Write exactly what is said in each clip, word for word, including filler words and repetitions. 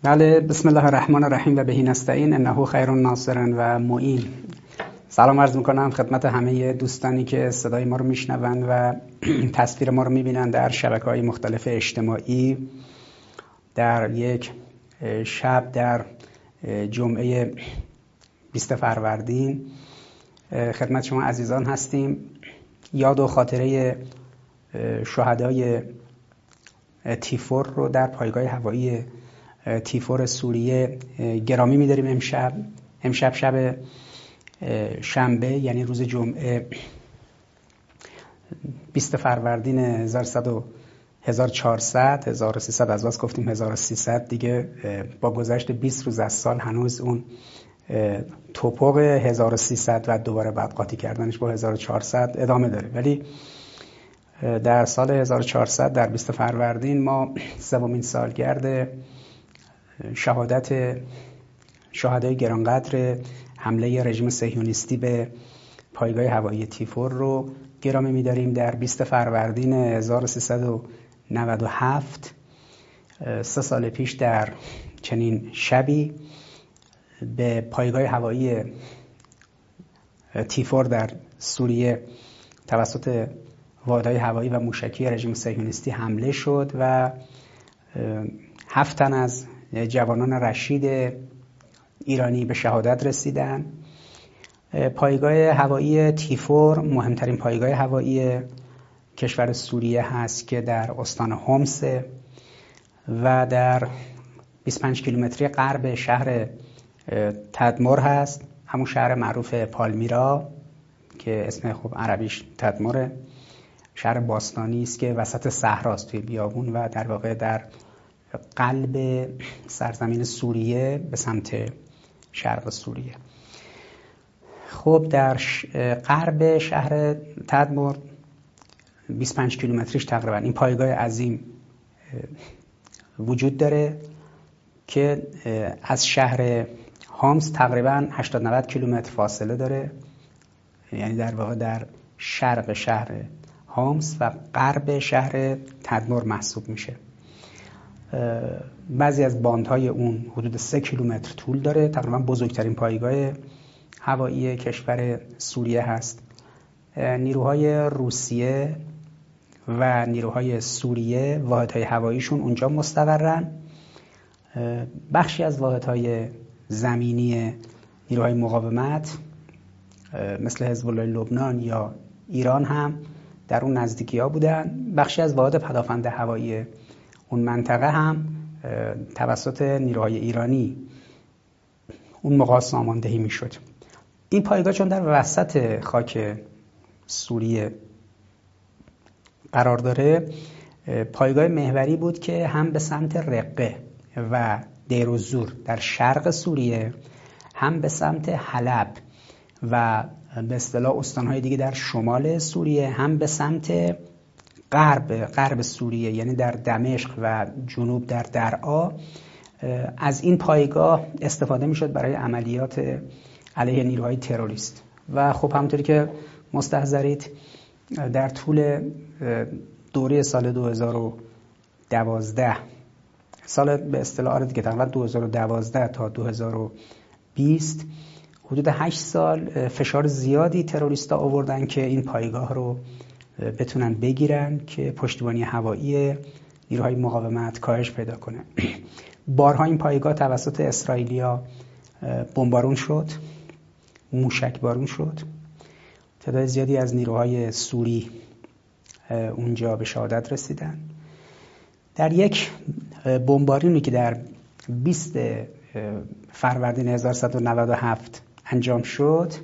بله، بسم الله الرحمن الرحیم و بهی نستعین انه خیر ناصر و معین. سلام عرض میکنم خدمت همه دوستانی که صدای ما رو میشنوند و تصویر ما رو میبینند در شبکه‌های مختلف اجتماعی در یک شب در جمعه بیست فروردین. خدمت شما عزیزان هستیم. یاد و خاطره شهدای تیفور رو در پایگاه هوایی تیفور سوریه گرامی می‌داریم. امشب امشب شب شنبه، یعنی روز جمعه بیست فروردین هزار و چهارصد هزار و سیصد از واس گفتیم هزار و سیصد دیگه، با گذشت بیست روز از سال هنوز اون توپق هزار و سیصد و دوباره بعد قاطی کردنش با هزار و چهارصد ادامه داره. ولی در سال هزار و چهارصد در بیست فروردین ما سومین سالگرد شهادت شهدای گرانقدر حمله رژیم صهیونیستی به پایگاه هوایی تیفور رو گرامی می‌داریم. در بیست فروردین هزار و سیصد و نود و هفت، سه سال پیش در چنین شبی به پایگاه هوایی تیفور در سوریه توسط واحدهای هوایی و موشکی رژیم صهیونیستی حمله شد و هفت تن از جوانان رشید ایرانی به شهادت رسیدن. پایگاه هوایی تیفور مهمترین پایگاه هوایی کشور سوریه هست که در استان حمص و در بیست و پنج کیلومتری غرب شهر تدمر هست، همون شهر معروف پالمیرا که اسم خوب عربیش تدمره. شهر باستانی است که وسط صحراست توی بیابون و در واقع در قلب سرزمین سوریه به سمت شرق سوریه. خب در غرب شهر تدمر بیست و پنج کیلومتریش تقریبا این پایگاه عظیم وجود داره که از شهر حمص تقریبا هشتاد نود کیلومتر فاصله داره، یعنی در واقع در شرق شهر حمص و غرب شهر تدمر محسوب میشه. بعضی از باندهای اون حدود سه کیلومتر طول داره. تقریبا بزرگترین پایگاه هوایی کشور سوریه هست. نیروهای روسیه و نیروهای سوریه واحدهای هواییشون اونجا مستقرن. بخشی از واحدهای زمینی نیروهای مقاومت مثل حزب الله لبنان یا ایران هم در اون نزدیکی ها بودن. بخشی از واحد پدافند هوایی اون منطقه هم توسط نیروهای ایرانی اون موقع ساماندهی می شد. این پایگاه چون در وسط خاک سوریه قرار داره، پایگاه محوری بود که هم به سمت رقه و دیر الزور در شرق سوریه، هم به سمت حلب و به اصطلاح استانهای دیگه در شمال سوریه، هم به سمت غرب غرب سوریه، یعنی در دمشق و جنوب در درعا از این پایگاه استفاده میشد برای عملیات علیه نیروهای تروریست. و خب همونطوری که مستحضرید در طول دوره سال دو هزار و دوازده، سال به اصطلاح دیگه تقریبا دو هزار و دوازده تا دو هزار و بیست، حدود هشت سال فشار زیادی تروریستا آوردن که این پایگاه رو بتونن بگیرن که پشتیبانی هوایی نیروهای مقاومت کاهش پیدا کنه. بارها این پایگاه توسط اسرائیلیا بمبارون شد، موشک بارون شد. تعداد زیادی از نیروهای سوری اونجا به شهادت رسیدن. در یک بمبارونی که در بیست فروردین هزار و سیصد و نود و هفت انجام شد،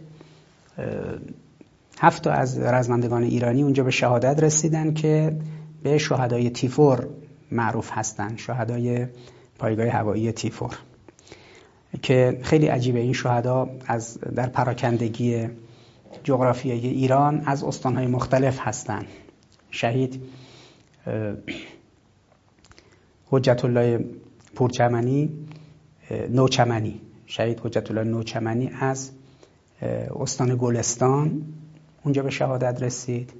هفت تا از رزمندگان ایرانی اونجا به شهادت رسیدن که به شهدای تیفور معروف هستند، شهدای پایگاه هوایی تیفور، که خیلی عجیبه. این شهدا از در پراکندگی جغرافیایی ایران از استانهای مختلف هستند. شهید حجت الله پورچمنی نوچمنی شهید حجت الله نوچمنی از استان گلستان اونجا به شهادت رسید.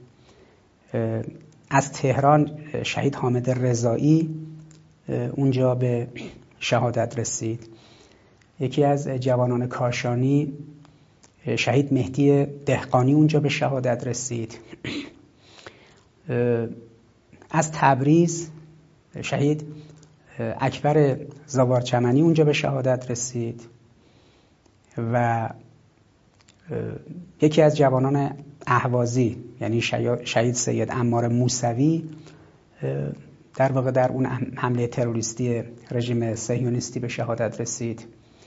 از تهران شهید حامد رضایی اونجا به شهادت رسید. یکی از جوانان کاشانی شهید مهدی دهقانی اونجا به شهادت رسید. از تبریز شهید اکبر زاوارچمنی اونجا به شهادت رسید و یکی از جوانان اهوازی یعنی شهید سید عمار موسوی در واقع در اون حمله تروریستی رژیم صهیونیستی به شهادت رسید.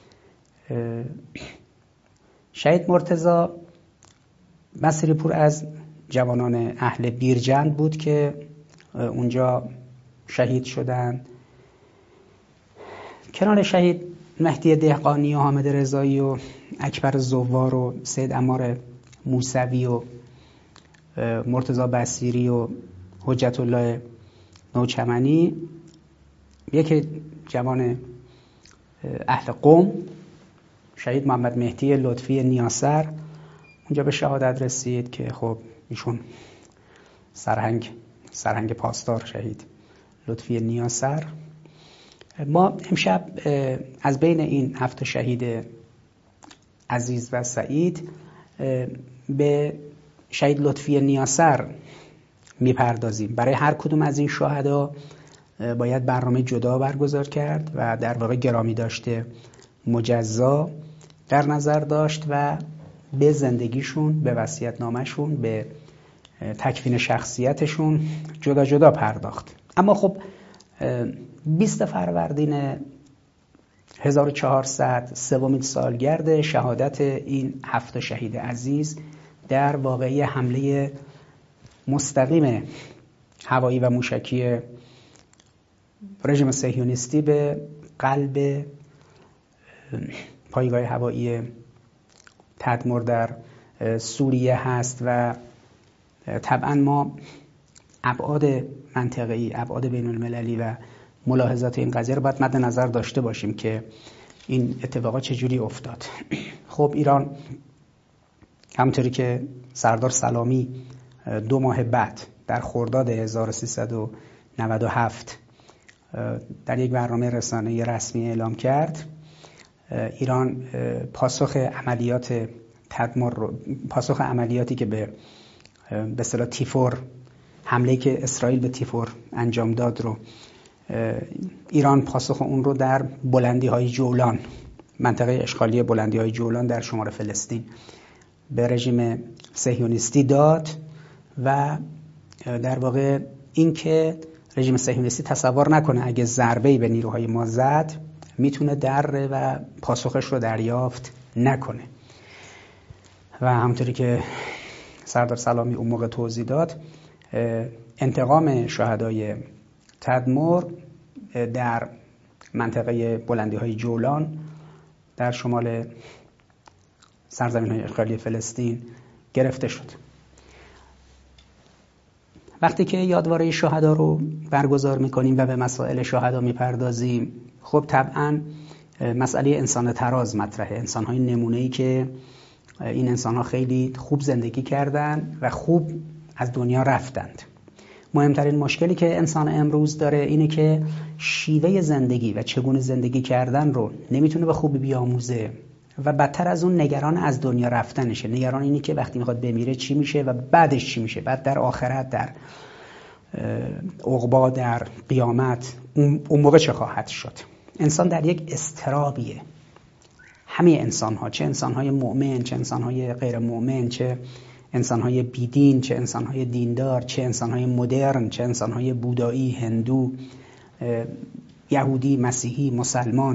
شهید مرتضی مسیری پر از جوانان اهل بیرجند بود که اونجا شهید شدند. کنار شهید مهدی دهقانی و حامد رضایی و اکبر زوار و سید عمار موسوی و مرتضی بصیری و حجت الله نوچمنی، یک جوان اهل قم شهید محمد مهدی لطفی نیاسر اونجا به شهادت رسید که خب ایشون سرهنگ سرهنگ پاسدار شهید لطفی نیاسر. ما امشب از بین این هفت شهید عزیز و سعید به شهید لطفی نیاسر میپردازیم. برای هر کدوم از این شهدا باید برنامه جدا برگزار کرد و در واقع گرامی داشته مجزا در نظر داشت و به زندگیشون، به وصیت‌نامه‌شون، به تکفین شخصیتشون جدا جدا پرداخت. اما خب بیست فروردین هزار و چهارصد سومین سالگرد شهادت این هفت شهید عزیز در واقعه حمله مستقیم هوایی و موشکی رژیم صهیونیستی به قلب پایگاه هوایی تدمر در سوریه هست و طبعا ما ابعاد منطقه‌ای، ابعاد بین المللی و ملاحظات این قضیه رو باید مد نظر داشته باشیم که این اتفاقات چجوری افتاد. خب ایران همونطوری که سردار سلامی دو ماه بعد در خرداد هزار و سیصد و نود و هفت در یک برنامه رسانه‌ای رسمی اعلام کرد، ایران پاسخ عملیات تدمر رو، پاسخ عملیاتی که به به اصطلاح تیفور، حمله که اسرائیل به تیفور انجام داد رو، ایران پاسخ اون رو در بلندی‌های جولان، منطقه اشغالی بلندی‌های جولان در شمال فلسطین به رژیم صهیونیستی داد و در واقع این که رژیم صهیونیستی تصور نکنه اگه ضربه‌ای به نیروهای ما زد میتونه در و پاسخش رو دریافت نکنه. و همونطوری که سردار سلامی اون موقع توضیح داد، انتقام شهدای تدمر در منطقه بلندی‌های جولان در شمال سرزمین‌های اشغالی فلسطین گرفته شد. وقتی که یادواره شهدا رو برگزار می‌کنیم و به مسائل شهدا می‌پردازیم، خب طبعاً مسئله انسان تراز مطرحه، انسان‌های نمونه‌ای که این انسان‌ها خیلی خوب زندگی کردند و خوب از دنیا رفتند. مهمترین مشکلی که انسان امروز داره اینه که شیوه زندگی و چگونه زندگی کردن رو نمیتونه به خوبی بیاموزه و بدتر از اون نگران از دنیا رفتنشه. نگران اینی که وقتی میخواد بمیره چی میشه و بعدش چی میشه، بعد در آخرت، در عقبا، در قیامت اون موقع چه خواهد شد. انسان در یک اضطرابیه. همه انسان‌ها، چه انسان‌های مؤمن، چه انسان‌های غیر مؤمن، چه انسان‌های بیدین، چه انسان‌های دیندار، چه انسان‌های مدرن، چه انسان‌های بودایی، هندو، یهودی، مسیحی، مسلمان.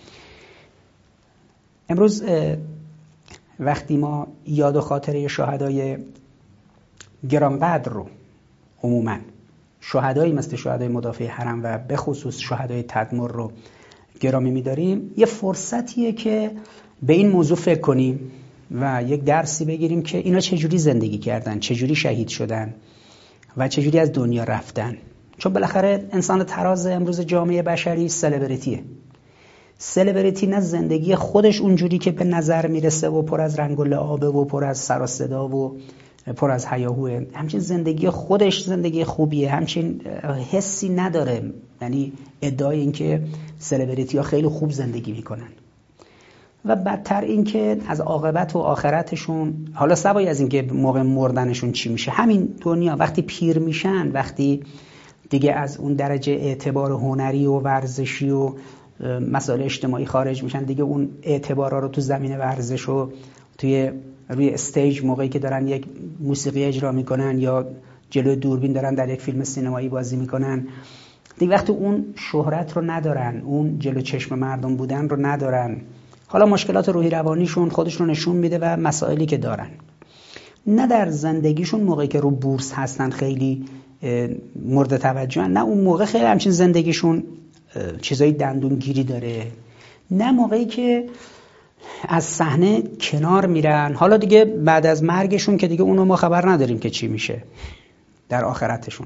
امروز وقتی ما یاد و خاطره شهدای گرانقدر رو، عموماً شهدایی مثل شهدای مدافع حرم و به خصوص شهدای تدمر رو گرامی می‌داریم، یه فرصتیه که به این موضوع فکر کنیم و یک درسی بگیریم که اینا چجوری زندگی کردن، چجوری شهید شدن و چجوری از دنیا رفتن. چون بالاخره انسان تراز امروز جامعه بشری سلبریتیه. سلبریتی نه زندگی خودش اونجوری که به نظر میرسه و پر از رنگ و لعابه و پر از سر و صدا و پر از هیاهوه، همچین زندگی خودش زندگی خوبیه، همچین حسی نداره. یعنی ادعای این که سلبریتی ها خیلی خوب زندگی میکنن و بدتر این که از عاقبت و آخرتشون، حالا سوای از این که موقع مردنشون چی میشه، همین دنیا وقتی پیر میشن، وقتی دیگه از اون درجه اعتبار هنری و ورزشی و مسائل اجتماعی خارج میشن، دیگه اون اعتبارا رو تو زمین ورزش و توی روی استیج موقعی که دارن یک موسیقی اجرا میکنن یا جلوی دوربین دارن در یک فیلم سینمایی بازی میکنن، دیگه وقتی اون شهرت رو ندارن، اون جلو چشم مردم بودن رو ندارن، حالا مشکلات روحی روانیشون خودشون نشون میده و مسائلی که دارن. نه در زندگیشون موقعی که رو بورس هستن خیلی مورد توجهن، نه اون موقع خیلی همچین زندگیشون چیزای دندونگیری داره، نه موقعی که از صحنه کنار میرن، حالا دیگه بعد از مرگشون که دیگه اونو ما خبر نداریم که چی میشه در آخرتشون.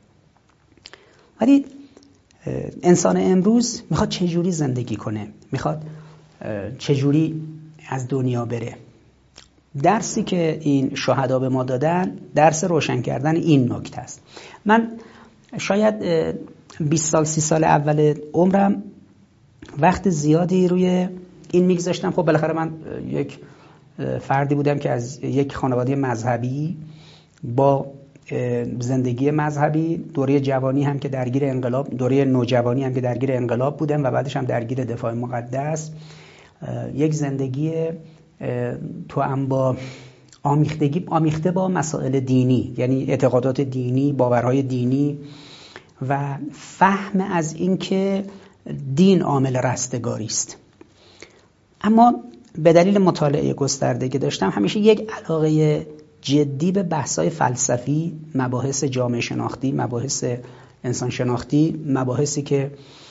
ولی انسان امروز میخواد چجوری زندگی کنه، میخواد چجوری از دنیا بره. درسی که این شهدا به ما دادن درس روشن کردن این نکته است. من شاید بیست سال سی سال اول عمرم وقت زیادی روی این میگذاشتم. خب بالاخره من یک فردی بودم که از یک خانواده مذهبی با زندگی مذهبی، دوره جوانی هم که درگیر انقلاب، دوره نوجوانی هم که درگیر انقلاب بودم و بعدش هم درگیر دفاع مقدس، یک زندگی تو هم با آمیختگی آمیخته با مسائل دینی، یعنی اعتقادات دینی، باورهای دینی و فهم از این که دین عامل رستگاری است. اما به دلیل مطالعه گسترده که داشتم همیشه یک علاقه جدی به بحث‌های فلسفی، مباحث جامعه شناختی، مباحث انسان شناختی، مباحثی که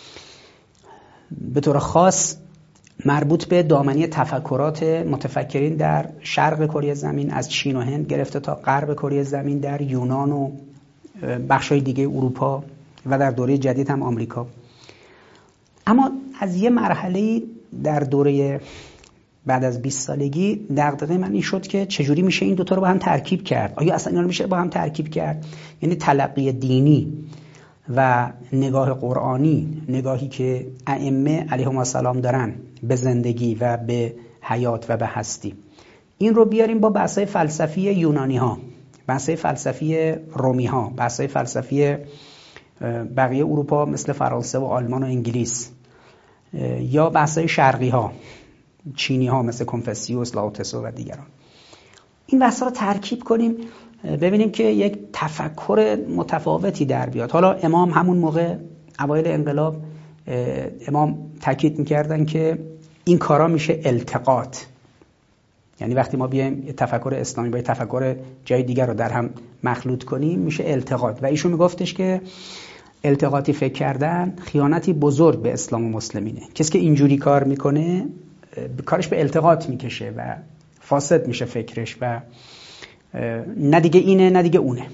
به طور خاص مربوط به دامنه تفکرات متفکرین در شرق کره زمین، از چین و هند گرفته تا غرب کره زمین، در یونان و بخش‌های دیگه اروپا و در دوره جدید هم آمریکا. اما از یه مرحله در دوره بعد از بیست سالگی دغدغه من این شد که چجوری میشه این دوتا رو با هم ترکیب کرد. آیا اصلا اینا رو میشه با هم ترکیب کرد؟ یعنی تلقی دینی و نگاه قرآنی، نگاهی که ائمه علیهم السلام دارن به زندگی و به حیات و به هستی، این رو بیاریم با بحث‌های فلسفی یونانی ها، بحث‌های فلسفی رومی ها، بحث‌های فلسفی بقیه اروپا مثل فرانسه و آلمان و انگلیس، یا بحث‌های شرقی ها، چینی ها مثل کنفوسیوس، لاوتسه و دیگران. این بحث‌ها رو ترکیب کنیم ببینیم که یک تفکر متفاوتی در بیاد. حالا امام همون موقع اوایل انقلاب امام تاکید می‌کردن که این کارا میشه التقاط، یعنی وقتی ما بیایم تفکر اسلامی با تفکر جای دیگر رو در هم مخلوط کنیم میشه التقاط. و ایشون میگفتش که التقاطی فکر کردن خیانتی بزرگ به اسلام و مسلمینه. کسی که اینجوری کار میکنه کارش به التقاط میکشه و فاسد میشه فکرش و نه دیگه اینه نه دیگه اونه.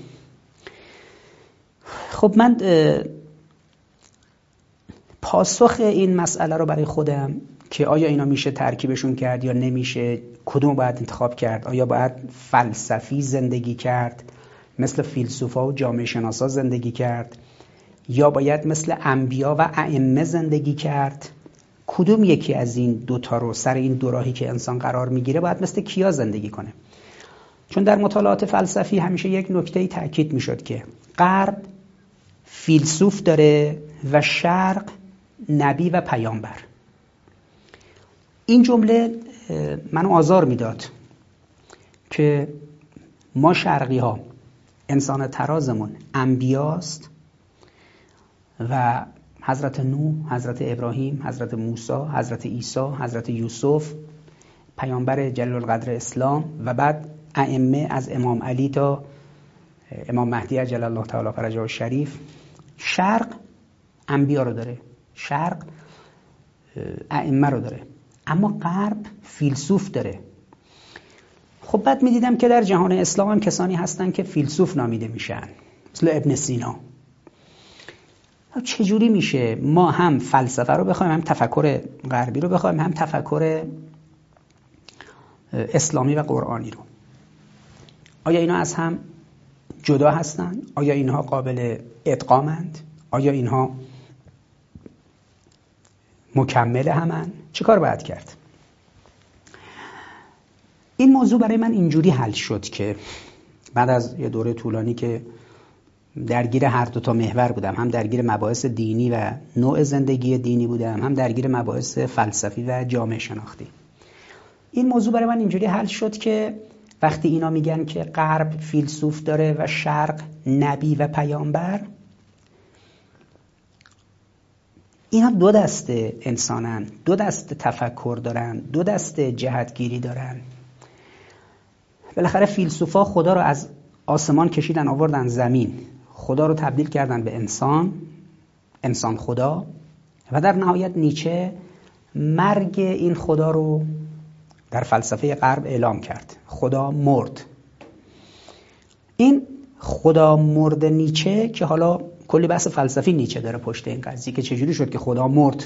خب من پاسخ این مسئله رو برای خودم که آیا اینا میشه ترکیبشون کرد یا نمیشه، کدوم باید انتخاب کرد، آیا باید فلسفی زندگی کرد مثل فیلسوفا و جامعه شناسا زندگی کرد یا باید مثل انبیا و ائمه زندگی کرد، کدوم یکی از این دوتا رو سر این دو راهی که انسان قرار میگیره باید مثل کیا زندگی کنه؟ چون در مطالعات فلسفی همیشه یک نکته‌ای تاکید میشد که غرب فیلسوف داره و شرق نبی و پیامبر. این جمله منو آزار میداد که ما شرقی ها انسان ترازمون انبیاست و حضرت نوح، حضرت ابراهیم، حضرت موسی، حضرت عیسی، حضرت یوسف، پیامبر جلیل القدر اسلام و بعد ائمه از امام علی تا امام مهدی عجل الله تعالی فرجه الشریف. شرق انبیا رو داره، شرق ائمه رو داره، اما غرب فیلسوف داره. خب بعد میدیدم که در جهان اسلام هم کسانی هستن که فیلسوف نامیده میشن مثل ابن سینا. چجوری میشه ما هم فلسفه رو بخوایم، هم تفکر غربی رو بخوایم، هم تفکر اسلامی و قرآنی رو؟ آیا اینا از هم جدا هستند؟ آیا اینها قابل ادغامند؟ آیا اینها مکمل همن؟ چه کار باید کرد؟ این موضوع برای من اینجوری حل شد که بعد از یه دوره طولانی که درگیر هر دو تا محور بودم، هم درگیر مباحث دینی و نوع زندگی دینی بودم، هم درگیر مباحث فلسفی و جامعه شناختی، این موضوع برای من اینجوری حل شد که وقتی اینا میگن که غرب فیلسوف داره و شرق نبی و پیامبر، اینا دو دسته انسانن، دو دسته تفکر دارن، دو دسته جهتگیری دارن. بالاخره فیلسوفا خدا رو از آسمان کشیدن آوردن زمین، خدا رو تبدیل کردن به انسان، انسان خدا، و در نهایت نیچه مرگ این خدا رو در فلسفه غرب اعلام کرد. خدا مرد. این خدا مرد نیچه که حالا کلی بحث فلسفی نیچه داره پشت این قضیه که چجوری شد که خدا مرد،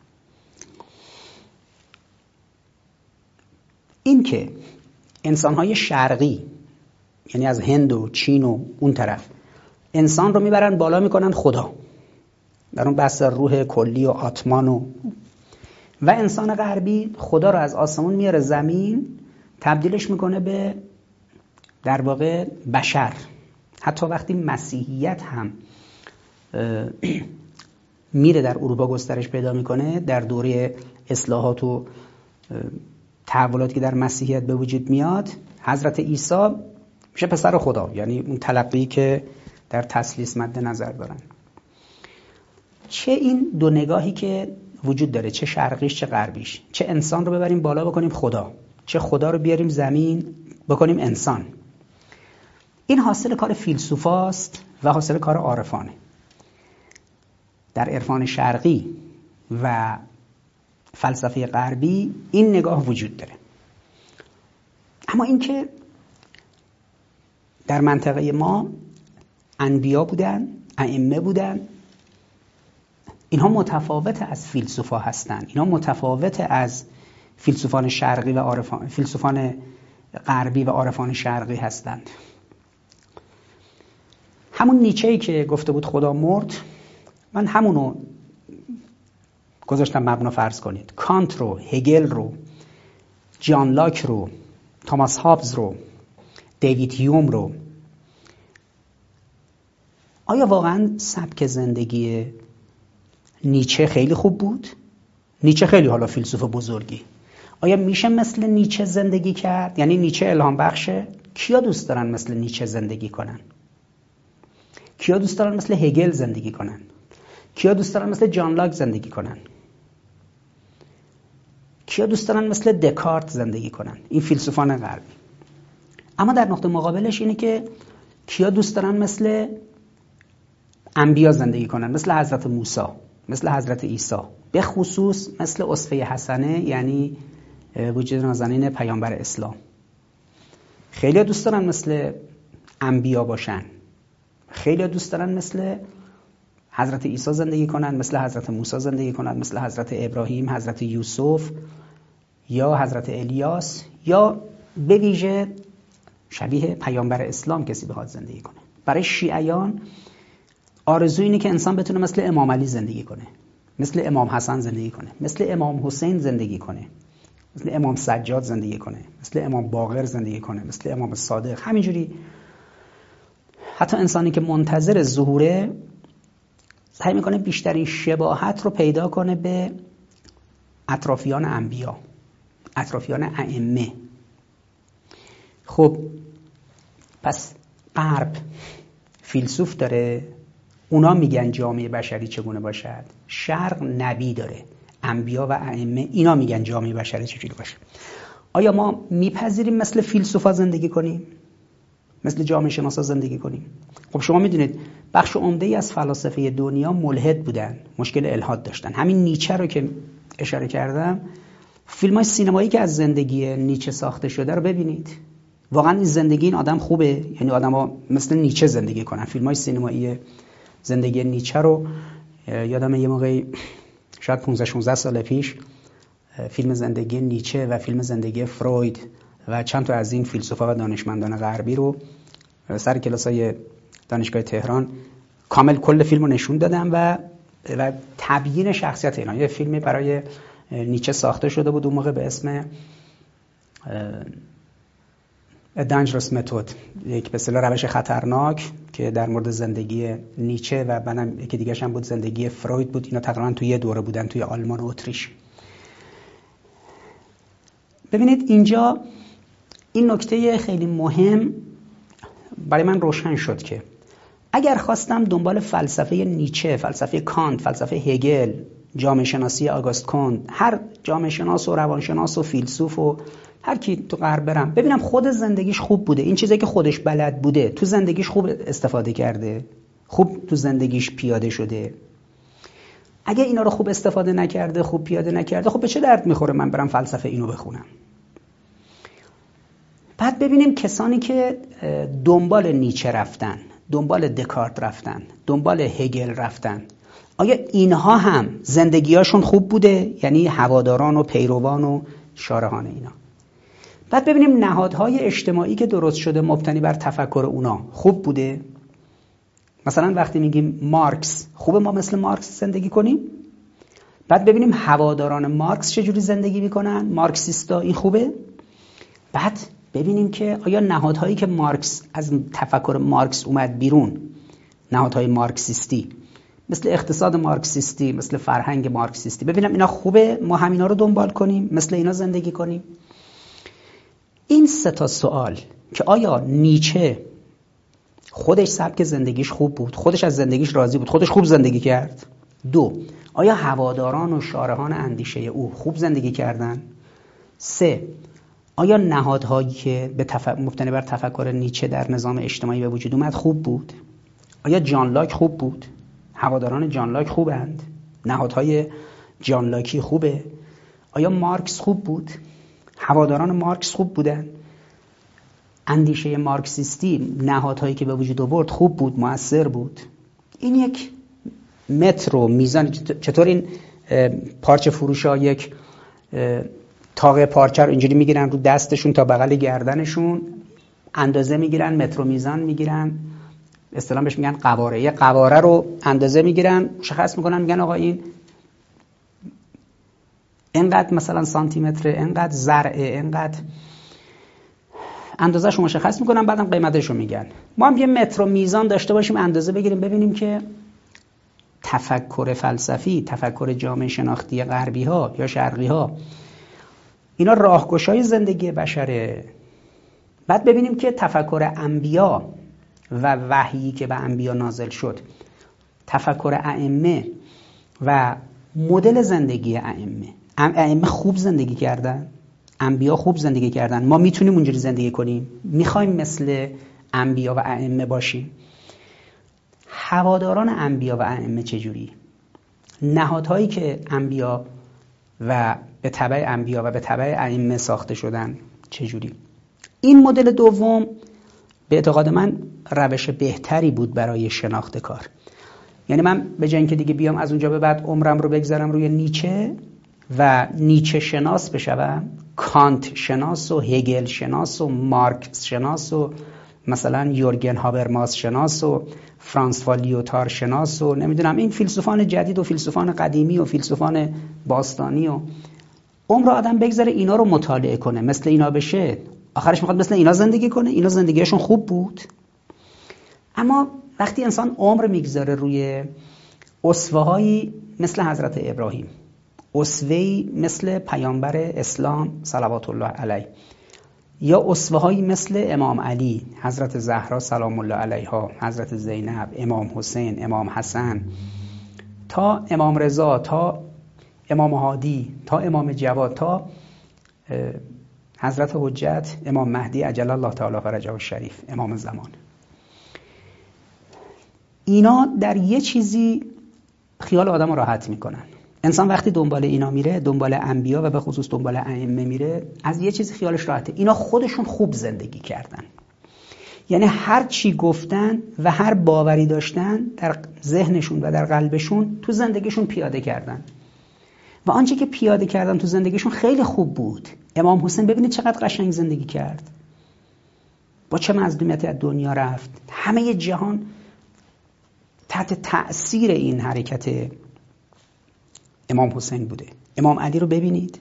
این که انسان‌های شرقی، یعنی از هند و چین و اون طرف، انسان رو میبرن بالا میکنن خدا، در اون بحث روح کلی و آتمان، و و انسان غربی خدا رو از آسمون میاره زمین، تبدیلش میکنه به در واقع بشر. حتی وقتی مسیحیت هم میره در اروپا گسترش پیدا میکنه، در دوره اصلاحات و تحولاتی که در مسیحیت به وجود میاد، حضرت عیسی میشه پسر خدا، یعنی اون تلقی که در تثلیث مد نظر دارن. چه این دو نگاهی که وجود داره، چه شرقیش چه غربیش، چه انسان رو ببریم بالا بکنیم خدا، چه خدا رو بیاریم زمین بکنیم انسان، این حاصل کار فیلسوفاست و حاصل کار عارفانه. در عرفان شرقی و فلسفه غربی این نگاه وجود داره. اما اینکه در منطقه ما انبیا بودن، ائمه بودن، اینها متفاوت از فیلسوفا هستند، اینها متفاوت از فیلسوفان شرقی و عارفان، فیلسوفان غربی و عارفان شرقی هستند. همون نیچه‌ای که گفته بود خدا مرد، من همونو گذاشتم مبنا فرض کنید. کانت رو، هگل رو، جان لاک رو، توماس هابز رو، دیوید هیوم رو، آیا واقعا سبک زندگی نیچه خیلی خوب بود؟ نیچه خیلی حالا فیلسوف بزرگی، آیا میشه مثل نیچه زندگی کرد؟ یعنی نیچه الهام بخشه؟ کیا دوست دارن مثل نیچه زندگی کنن؟ کیا دوست دارن مثل هگل زندگی کنن؟ کیا دوست دارن مثل جان لاک زندگی کنن؟ کیا دوست دارن مثل دکارت زندگی کنن؟ این فیلسوفان غربی. اما در نقطه مقابلش اینه که کیا دوست دارن مثل انبیا زندگی کنن، مثل حضرت موسی، مثل حضرت عیسی، به خصوص مثل اسوه حسنه، یعنی وجود نازنین پیامبر اسلام. خیلی دوست دارن مثل انبیا باشن، خیلی دوست دارن مثل حضرت عیسی زندگی کنن، مثل حضرت موسی زندگی کنن، مثل حضرت ابراهیم، حضرت یوسف یا حضرت الیاس، یا به ویژه شبیه پیامبر اسلام کسی بخواد زندگی کنه. برای شیعیان آرزو اینه که انسان بتونه مثل امام علی زندگی کنه، مثل امام حسن زندگی کنه، مثل امام حسین زندگی کنه، مثل امام سجاد زندگی کنه، مثل امام باقر زندگی کنه، مثل امام صادق. همینجوری حتی انسانی که منتظر ظهوره سعی میکنه بیشترین شباهت رو پیدا کنه به اطرافیان انبیا، اطرافیان ائمه. خب پس غرب فیلسوف داره، اونا میگن جامعه بشری چگونه باشد. شرق نبی داره، انبیا و ائمه، اینا میگن جامعه بشری چجوری باشه. آیا ما میپذیریم مثل فیلسوفا زندگی کنیم؟ مثل جامعه شناسا زندگی کنیم؟ خب شما میدونید بخش عمده‌ای از فلاسفه دنیا ملحد بودن، مشکل الحاد داشتن. همین نیچه رو که اشاره کردم، فیلم‌های سینمایی که از زندگی نیچه ساخته شده رو ببینید. واقعا این زندگی این آدم خوبه؟ یعنی آدم‌ها مثل نیچه زندگی کنن. فیلم‌های سینمایی زندگی نیچه رو یادم یه موقعی شاید پانزده شانزده سال پیش فیلم زندگی نیچه و فیلم زندگی فروید و چند تا از این فیلسوفا و دانشمندان غربی رو سر کلاسای دانشگاه تهران کامل کل فیلمو نشون دادم و و تبیین شخصیت اینا. یه فیلمی برای نیچه ساخته شده بود اون موقع به اسم A Dangerous Method، یک به اصطلاح روش خطرناک، که در مورد زندگی نیچه و بعدم یکی دیگه هم بود زندگی فروید بود. اینا تقریبا توی یه دوره بودن توی آلمان و اتریش. ببینید اینجا این نکته خیلی مهم برای من روشن شد که اگر خواستم دنبال فلسفه نیچه، فلسفه کانت، فلسفه هگل، جامعه شناسی آگوست کونت، هر جامعه شناس و روانشناس و فیلسوف و هر کی تو غرب برم ببینم خود زندگیش خوب بوده، این چیزی که خودش بلد بوده تو زندگیش خوب استفاده کرده، خوب تو زندگیش پیاده شده. اگه اینا رو خوب استفاده نکرده، خوب پیاده نکرده، خب به چه درد میخوره من برم فلسفه اینو بخونم؟ بعد ببینیم کسانی که دنبال نیچه رفتن، دنبال دکارت رفتن، دنبال هگل رفتن، آیا اینها هم زندگیاشون خوب بوده؟ یعنی هواداران و پیروان و شارحان اینا. بعد ببینیم نهادهای اجتماعی که درست شده مبتنی بر تفکر اونا خوب بوده؟ مثلا وقتی میگیم مارکس، خوبه ما مثل مارکس زندگی کنیم؟ بعد ببینیم هواداران مارکس چجوری زندگی میکنن، مارکسیستا، این خوبه؟ بعد ببینیم که آیا نهادهایی که مارکس از تفکر مارکس اومد بیرون، نهادهای مارکسیستی مثل اقتصاد مارکسیستی، مثل فرهنگ مارکسیستی، ببینم اینا خوبه ما همینا رو دنبال کنیم، مثل اینا زندگی کنیم؟ این سه تا سوال که آیا نیچه خودش سبک زندگیش خوب بود، خودش از زندگیش راضی بود، خودش خوب زندگی کرد؟ دو، آیا هواداران و شارحان اندیشه او خوب زندگی کردن؟ سه، آیا نهادهایی که به تف... مبتنی بر تفکر نیچه در نظام اجتماعی به وجود اومد خوب بود؟ آیا جان لاک خوب بود؟ هواداران جان لاک خوبند؟ نهادهای جان لاکی خوبه؟ آیا مارکس خوب بود؟ هواداران مارکس خوب بودن؟ اندیشه مارکسیستی، نهادهایی که به وجود آورد خوب بود، مؤثر بود؟ این یک متر و میزان، چطور این پارچه فروشا یک تاقه پارچه رو اینجوری میگیرن رو دستشون تا بغل گردنشون، اندازه میگیرن، متر و میزان میگیرن، اصطلاحاً بهش میگن قواره، یه قواره رو اندازه میگیرن، مشخص میکنن، میگن آقا این اینقدر مثلا سانتی متر، اینقدر زرعه، اینقدر، اندازه‌شو مشخص میکنن، بعدم قیمتشو میگن. ما هم یه متر و میزان داشته باشیم، اندازه بگیریم، ببینیم که تفکر فلسفی، تفکر جامعه شناختی غربی ها یا شرقی ها، اینا راهگشای زندگی بشره. بعد ببینیم که تفکر انبیا و وحیی که به انبیا نازل شد، تفکر ائمه و مدل زندگی ائمه، ائمه خوب زندگی کردن، انبیا خوب زندگی کردن، ما میتونیم اونجوری زندگی کنیم؟ میخوایم مثل انبیا و ائمه باشیم؟ هواداران انبیا و ائمه چجوری؟ نهادهایی که انبیا و به تبع انبیا و به تبع ائمه ساخته شدن چجوری؟ این مدل دوم به اعتقاد من روش بهتری بود برای شناخت کار. یعنی من به جای اینکه دیگه بیام از اونجا به بعد عمرم رو بگذارم روی نیچه و نیچه شناس بشوم، کانت شناس و هگل شناس و مارکس شناس و مثلا یورگن هابرماس شناس و فرانسوا لیوتار شناس و نمیدونم این فیلسوفان جدید و فیلسوفان قدیمی و فیلسوفان باستانی، و عمر آدم بگذاره اینا رو مطالعه کنه، مثل اینا بشه، آخرش میخواد مثل اینا زندگی کنه؟ اینا زندگیشون خوب بود؟ اما وقتی انسان عمر میگذاره روی اسوه‌هایی مثل حضرت ابراهیم، اسوه‌ای مثل پیامبر اسلام صلوات الله علیه، یا اسوه‌هایی مثل امام علی، حضرت زهرا سلام الله علیها، حضرت زینب، امام حسین، امام حسن، تا امام رضا، تا امام هادی، تا امام جواد، تا حضرت حجت امام مهدی عجل الله تعالی فرجه الشریف، امام زمان. اینا در یه چیزی خیال آدم رو راحت میکنن. انسان وقتی دنبال اینا میره، دنبال انبیا و به خصوص دنبال ائمه میره، از یه چیزی خیالش راحته، اینا خودشون خوب زندگی کردن. یعنی هر چی گفتن و هر باوری داشتن در ذهنشون و در قلبشون تو زندگیشون پیاده کردن، و آنچه که پیاده کردن تو زندگیشون خیلی خوب بود. امام حسین ببینید چقدر قشنگ زندگی کرد، با چه مظلومیتی از دنیا رفت. همه جهان تحت تأثیر این حرکت امام حسین بوده. امام علی رو ببینید.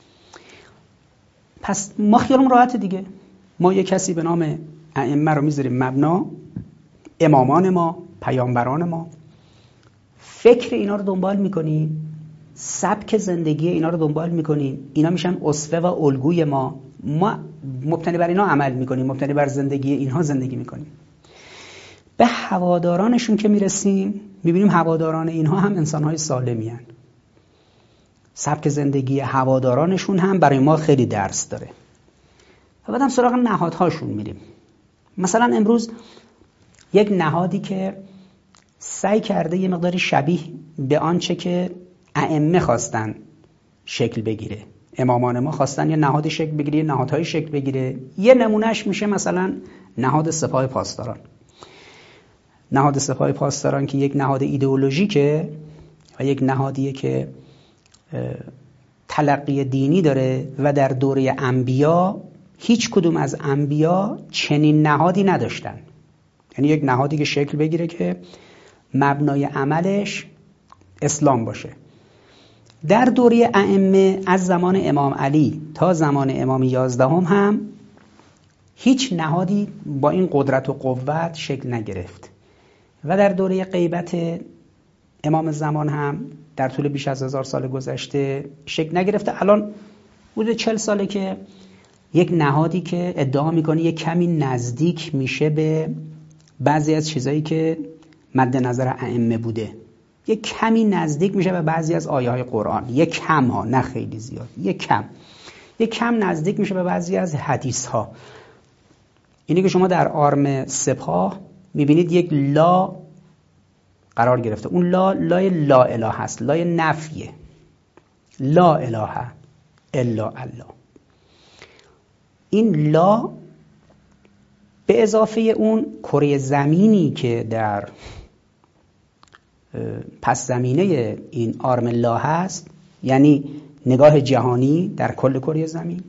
پس ما خیالمون راحته دیگه، ما یه کسی به نام ائمه رو میذاریم مبنا، امامان ما، پیامبران ما، فکر اینا رو دنبال میکنیم، سبک زندگی اینا رو دنبال میکنیم، اینا میشن اسوه و الگوی ما، ما مبتنی بر اینا عمل میکنیم، مبتنی بر زندگی اینها زندگی میکنیم. به هوادارانشون که میرسیم میبینیم هواداران اینها هم انسانهای سالمی هن. سبک زندگی هوادارانشون هم برای ما خیلی درس داره. و بعد هم سراغ نهادهاشون میریم. مثلا امروز یک نهادی که سعی کرده یه مقداری شبیه به آنچه که ائمه خواستن شکل بگیره، امامان ما خواستن یه نهادی شکل بگیره، یه نهادهای شکل بگیره. یه نمونهش میشه مثلا نهاد سپاه پاسداران. نهاد سپاه پاسداران که یک نهاد ایدئولوژیکه و یک نهادیه که تلقی دینی داره و در دوره انبیا هیچ کدوم از انبیا چنین نهادی نداشتن. یعنی یک نهادی که شکل بگیره که مبنای عملش اسلام باشه. در دوره ائمه از زمان امام علی تا زمان امام یازدهم هم هیچ نهادی با این قدرت و قوت شکل نگرفت و در دوره غیبت امام زمان هم در طول بیش از هزار سال گذشته شکل نگرفته. الان حدود چهل ساله که یک نهادی که ادعا میکنه یک کمی نزدیک میشه به بعضی از چیزایی که مد نظر ائمه بوده، یک کمی نزدیک میشه به بعضی از آیه های قرآن، یک کم ها، نه خیلی زیاد، یک کم یک کم نزدیک میشه به بعضی از حدیث ها. اینی که شما در آرم سپاه میبینید یک لا قرار گرفته، اون لا لای لا اله هست، لای نفیه، لا اله الا الله. این لا به اضافه اون کره زمینی که در پس زمینه این آرم لا هست، یعنی نگاه جهانی در کل کره زمین،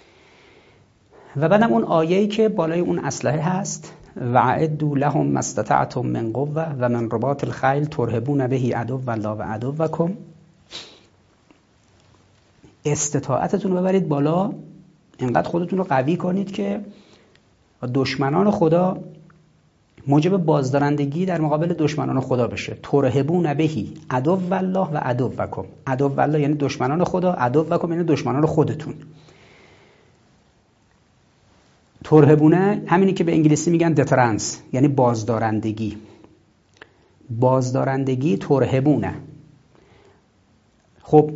و بعدم اون آیه‌ای که بالای اون اسلحه هست، و اعدوا لهم ما استطعتم من قوة و من رباط الخیل ترهبون به عدو الله و عدوکم. استطاعتتون رو ببرید بالا، اینقدر خودتون رو قوی کنید که دشمنان خدا موجب بازدارندگی در مقابل دشمنان خدا بشه. ترهبون به عدو الله و عدوکم. عدو الله یعنی دشمنان خدا، عدوکم یعنی دشمنان خودتون. ترهبونه همینی که به انگلیسی میگن دترنس، یعنی بازدارندگی. بازدارندگی ترهبونه. خب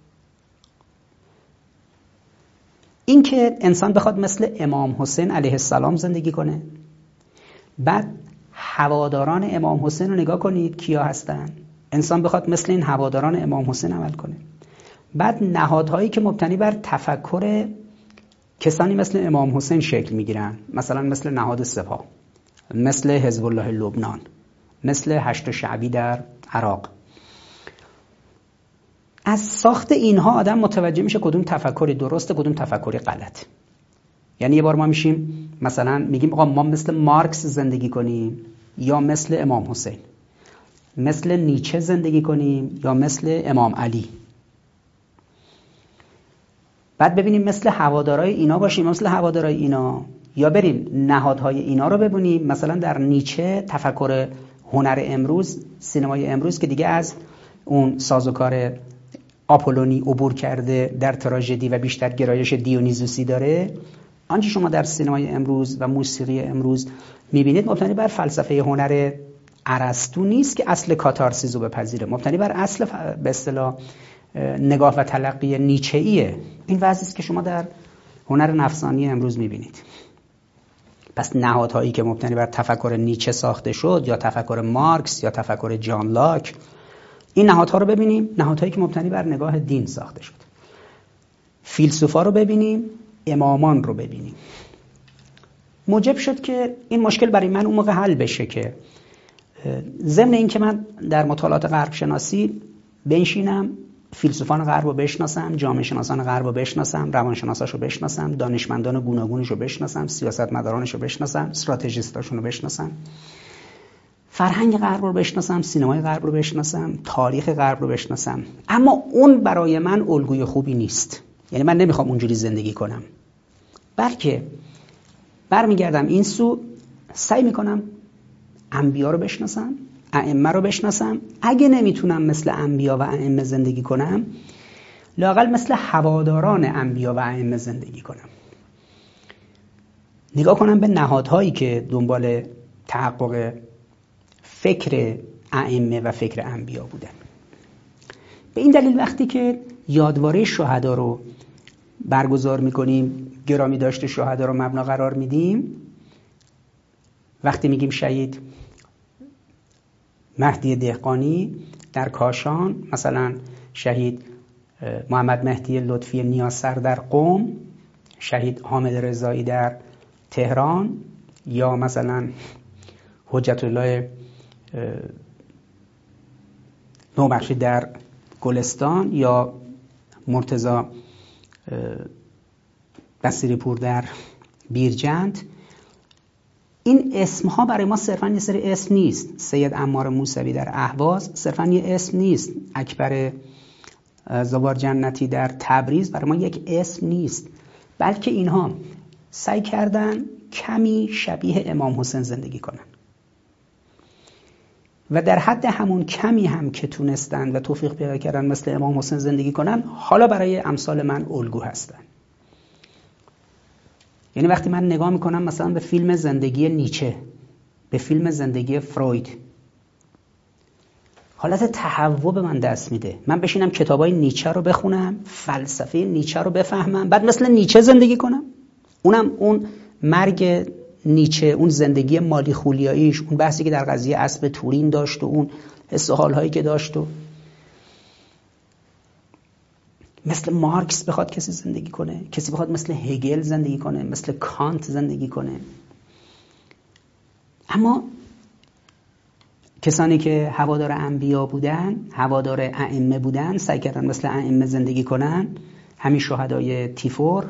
این که انسان بخواد مثل امام حسین علیه السلام زندگی کنه، بعد هواداران امام حسین رو نگاه کنید کیا هستن، انسان بخواد مثل این هواداران امام حسین عمل کنه، بعد نهادهایی که مبتنی بر تفکر کسانی مثل امام حسین شکل میگیرن، مثلا مثل نهاد سپاه، مثل حزب الله لبنان، مثل هشت شعبی در عراق. از ساخت اینها آدم متوجه میشه کدوم تفکری درسته کدوم تفکری غلط. یعنی یه بار ما میشیم مثلا میگیم آقا ما مثل مارکس زندگی کنیم یا مثل امام حسین، مثل نیچه زندگی کنیم یا مثل امام علی. بعد ببینیم مثل هوادارای اینا باشیم مثل هوادارای اینا، یا بریم نهادهای اینا رو ببینیم. مثلا در نیچه تفکر هنر امروز، سینمای امروز که دیگه از اون سازوکار آپولونی عبور کرده در تراژدی و بیشتر گرایش دیونیزوسی داره، آنچه شما در سینمای امروز و موسیقی امروز میبینید مبتنی بر فلسفه هنر ارسطو نیست که اصل کاتارسیس رو بپذیره، مبتنی بر اصل به اصطلاح نگاه و تلقی نیچه‌ایه. این وضعی است که شما در هنر نفسانی امروز میبینید. پس نهادهایی که مبتنی بر تفکر نیچه ساخته شد یا تفکر مارکس یا تفکر جان لاک، این نهادها رو ببینیم، نهادهایی که مبتنی بر نگاه دین ساخته شد. فیلسوفا رو ببینیم، امامان رو ببینیم. موجب شد که این مشکل برای من اون موقع حل بشه که ضمن این که من در مطالعات غرب شناسی بنشینم فیلسوفان غرب رو بشناسم، جامعه شناسان غرب رو بشناسم، روانشناساشو بشناسم، دانشمندان گوناگونش رو بشناسم، سیاستمدارانش رو بشناسم، استراتژیستاشون رو بشناسم، فرهنگ غرب رو بشناسم، سینمای غرب رو بشناسم، تاریخ غرب رو بشناسم. اما اون برای من الگوی خوبی نیست. یعنی من نمیخوام اونجوری زندگی کنم، بلکه برمیگردم این سو، سعی میکنم انبیا رو بشناسم، ائمه رو بشناسم. اگه نمیتونم مثل انبیا و ائمه زندگی کنم، لااقل مثل هواداران انبیا و ائمه زندگی کنم. نگاه کنم به نهادهایی که دنبال تحقق فکر ائمه و فکر انبیا بودن. به این دلیل وقتی که یادواره شهدا رو برگزار میکنیم، گرامی داشته شهدا رو مبنا قرار میدیم، وقتی میگیم شهید مهدی دهقانی در کاشان، مثلا شهید محمد مهدی لطفی نیاسر در قم، شهید حامد رضایی در تهران، یا مثلا حجت الله نوبخشی در گلستان، یا مرتضی بصیرپور در بیرجند. این اسمها برای ما صرفاً یه سری اسم نیست. سید عمار موسوی در اهواز صرفاً یه اسم نیست. اکبر زوار جنتی در تبریز برای ما یک اسم نیست، بلکه اینها سعی کردن کمی شبیه امام حسین زندگی کنن و در حد همون کمی هم که تونستن و توفیق پیدا کردن مثل امام حسین زندگی کنن، حالا برای امثال من الگو هستن. یعنی وقتی من نگاه میکنم مثلا به فیلم زندگی نیچه، به فیلم زندگی فروید، حالت تهوع به من دست میده. من بشینم کتابای نیچه رو بخونم، فلسفه نیچه رو بفهمم، بعد مثل نیچه زندگی کنم. اونم اون مرگ نیچه، اون زندگی مالی خولیاییش، اون بحثی که در قضیه اسب تورین داشت و اون حس و حالهایی که داشت، و مثل مارکس بخواد کسی زندگی کنه، کسی بخواد مثل هگل زندگی کنه، مثل کانت زندگی کنه. اما کسانی که هوادار انبیا بودن، هوادار ائمه بودن، سعی کردن مثل ائمه زندگی کنن. همین شهدای تیفور،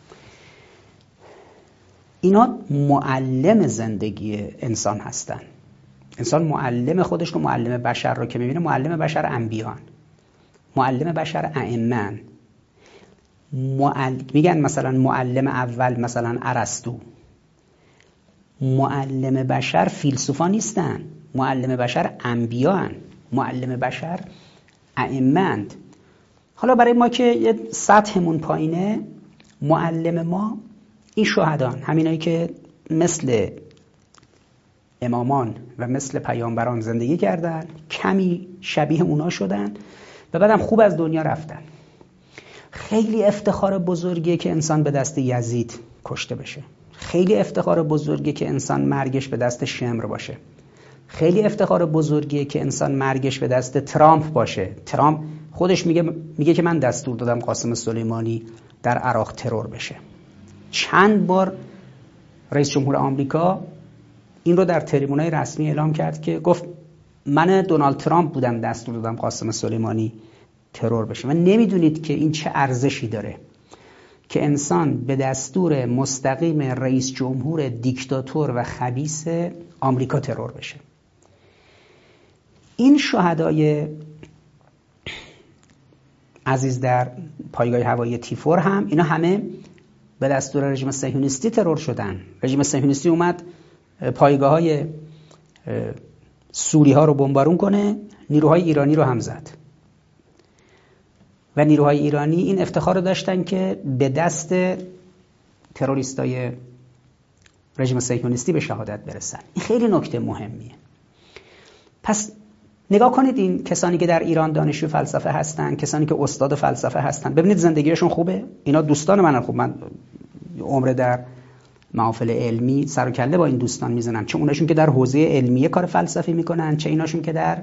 اینا معلم زندگی انسان هستن. انسان معلم خودش رو، معلم بشر رو که میبینه، معلم بشر انبیان، معلم بشر ائمه. معل... میگن مثلا معلم اول مثلا ارسطو. معلم بشر فیلسوفا نیستن، معلم بشر انبیان، معلم بشر ائمه‌اند. حالا برای ما که یه سطحمون پایینه، معلم ما این شهدان، همینایی که مثل امامان و مثل پیامبران زندگی کردن، کمی شبیه اونا شدن و بعدم خوب از دنیا رفتن. خیلی افتخار بزرگیه که انسان به دست یزید کشته بشه. خیلی افتخار بزرگیه که انسان مرگش به دست شمر باشه. خیلی افتخار بزرگیه که انسان مرگش به دست ترامپ باشه. ترامپ خودش میگه میگه که من دستور دادم قاسم سلیمانی در عراق ترور بشه. چند بار رئیس جمهور آمریکا این رو در تریبونای رسمی اعلام کرد که گفت من دونالد ترامپ بودم دستور دادم قاسم سلیمانی ترور بشه. و نمیدونید که این چه ارزشی داره که انسان به دستور مستقیم رئیس جمهور دیکتاتور و خبیث آمریکا ترور بشه. این شهدای عزیز در پایگاه هوایی تیفور هم، اینا همه به دستور رژیم صهیونیستی ترور شدن. رژیم صهیونیستی اومد پایگاه های سوری ها رو بمبارون کنه، نیروهای ایرانی رو هم زد. و نیروهای ایرانی این افتخار رو داشتن که به دست تروریستای رژیم صهیونیستی به شهادت برسن. این خیلی نکته مهمیه. پس نگاه کنید این کسانی که در ایران دانشجو فلسفه هستن، کسانی که استاد فلسفه هستن، ببینید زندگیشون خوبه. اینا دوستان منن. خوب، من عمر در محافل علمی سر و کله با این دوستان میزنم، چه اوناشون که در حوزه علمیه کار فلسفی میکنن، چه ایناشون که در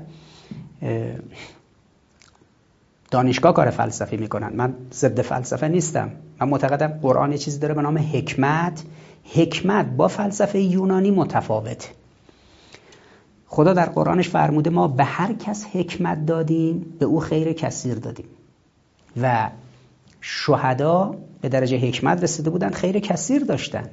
دانشگاه کار فلسفی میکنن. من ضد فلسفه نیستم. من معتقدم قرآن یه چیزی داره به نام حکمت. حکمت با فلسفه یونانی متفاوته. خدا در قرآنش فرموده ما به هر کس حکمت دادیم به او خیر کثیر دادیم. و شهدا به درجه حکمت رسیده بودن، خیر کثیر داشتن.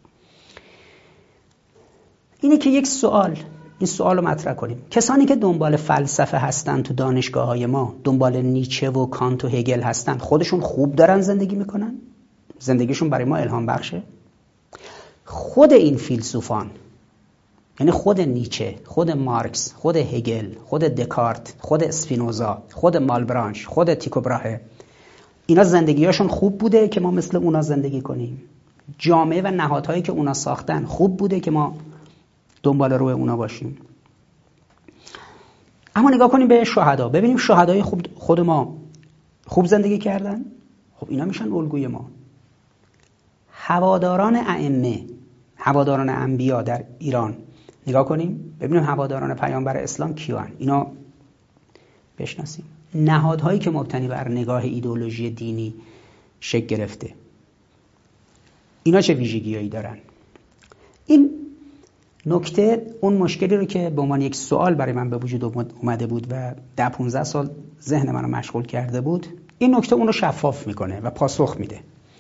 اینه که یک سوال، این سوال رو مطرح کنیم. کسانی که دنبال فلسفه هستن تو دانشگاه های ما، دنبال نیچه و کانت و هگل هستن، خودشون خوب دارن زندگی میکنن؟ زندگیشون برای ما الهام بخشه؟ خود این فیلسوفان، یعنی خود نیچه، خود مارکس، خود هگل، خود دکارت، خود اسپینوزا، خود مالبرانش، خود تیکو براهه، اینا زندگیاشون خوب بوده که ما مثل اونا زندگی کنیم؟ جامعه و نهادهایی که اونا ساختن خوب بوده که ما دنبال روی اونا باشیم؟ اما نگاه کنیم به شهدا، ببینیم شهدای خوب خود ما خوب زندگی کردن؟ خب اینا میشن الگوی ما. هواداران ائمه، هواداران انبیا در ایران نگاه کنیم، ببینیم هواداران پیامبر اسلام کیان، اینا بشناسیم. نهادهایی که مبتنی بر نگاه ایدئولوژی دینی شکل گرفته، اینا چه ویژگی‌هایی دارن؟ این نکته اون مشکلی رو که به عنوان یک سوال برای من به وجود اومده بود و ده پانزده سال ذهن منو مشغول کرده بود، این نکته اون رو شفاف میکنه و پاسخ میده.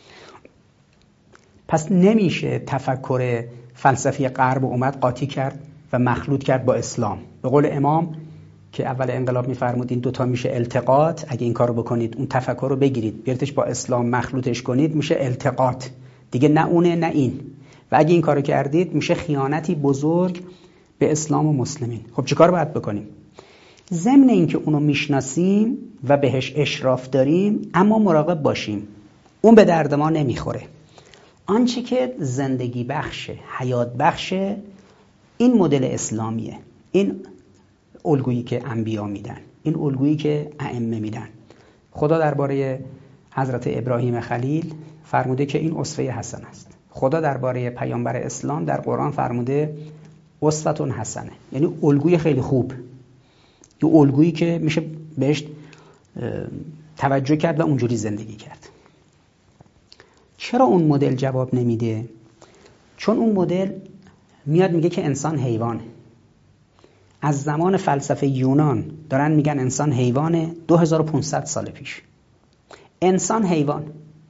پس نمیشه تفکر فلسفی غرب اومد قاطی کرد و مخلوط کرد با اسلام. به قول امام که اول انقلاب میفرمود این دوتا میشه التقاط، اگه این کارو بکنید اون تفکر رو بگیرید بیارتش با اسلام مخلوطش کنید میشه التقاط، دیگه نه اونه نه این، و اگه این کارو کردید میشه خیانتی بزرگ به اسلام و مسلمین. خب چیکار باید بکنیم؟ ضمن اینکه اونو میشناسیم و بهش اشراف داریم، اما مراقب باشیم اون به درد ما نمیخوره. آنچه که زندگی بخشه، حیات بخشه، این مدل اسلامیه، این الگویی که انبیا میدن، این الگویی که ائمه میدن. خدا درباره حضرت ابراهیم خلیل فرموده که این اسوه حسن است. خدا درباره پیامبر اسلام در قرآن فرموده اسوه حسنه، یعنی الگوی خیلی خوب، یه الگویی که میشه بهش توجه کرد و اونجوری زندگی کرد. چرا اون مدل جواب نمیده؟ چون اون مدل میاد میگه که انسان حیوانه. از زمان فلسفه یونان دارن میگن انسان حیوانه، دو هزار و پانصد سال پیش انسان حیوان.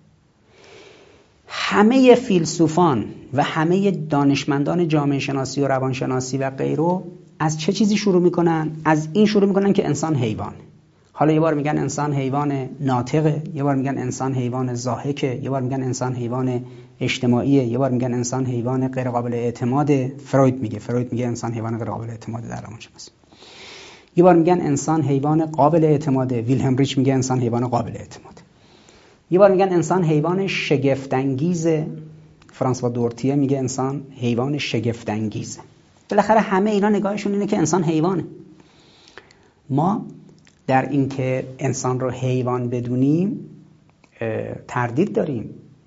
همه فیلسوفان و همه دانشمندان جامعه شناسی و روانشناسی و غیره از چه چیزی شروع میکنن؟ از این شروع میکنن که انسان حیوان. حالا یه بار میگن انسان حیوان ناطقه، یه بار میگن انسان حیوان ضاحکه، یه بار میگن انسان حیوان اجتماعیه، یه بار میگن انسان حیوان غیر قابل اعتماد. فروید میگه فروید میگه انسان حیوان غیر قابل اعتماد در روانشناسی. یه بار میگن انسان حیوان قابل اعتماد، ویلهلم ریچ میگه انسان حیوان قابل اعتماد. یه بار میگن انسان حیوان شگفت انگیز، فرانسوا دورتیه میگه انسان حیوان شگفت انگیز. بالاخره همه اینا نگاهشون اینه که انسان حیوانه. ما در این که انسان رو حیوان بدونیم تردید داریم.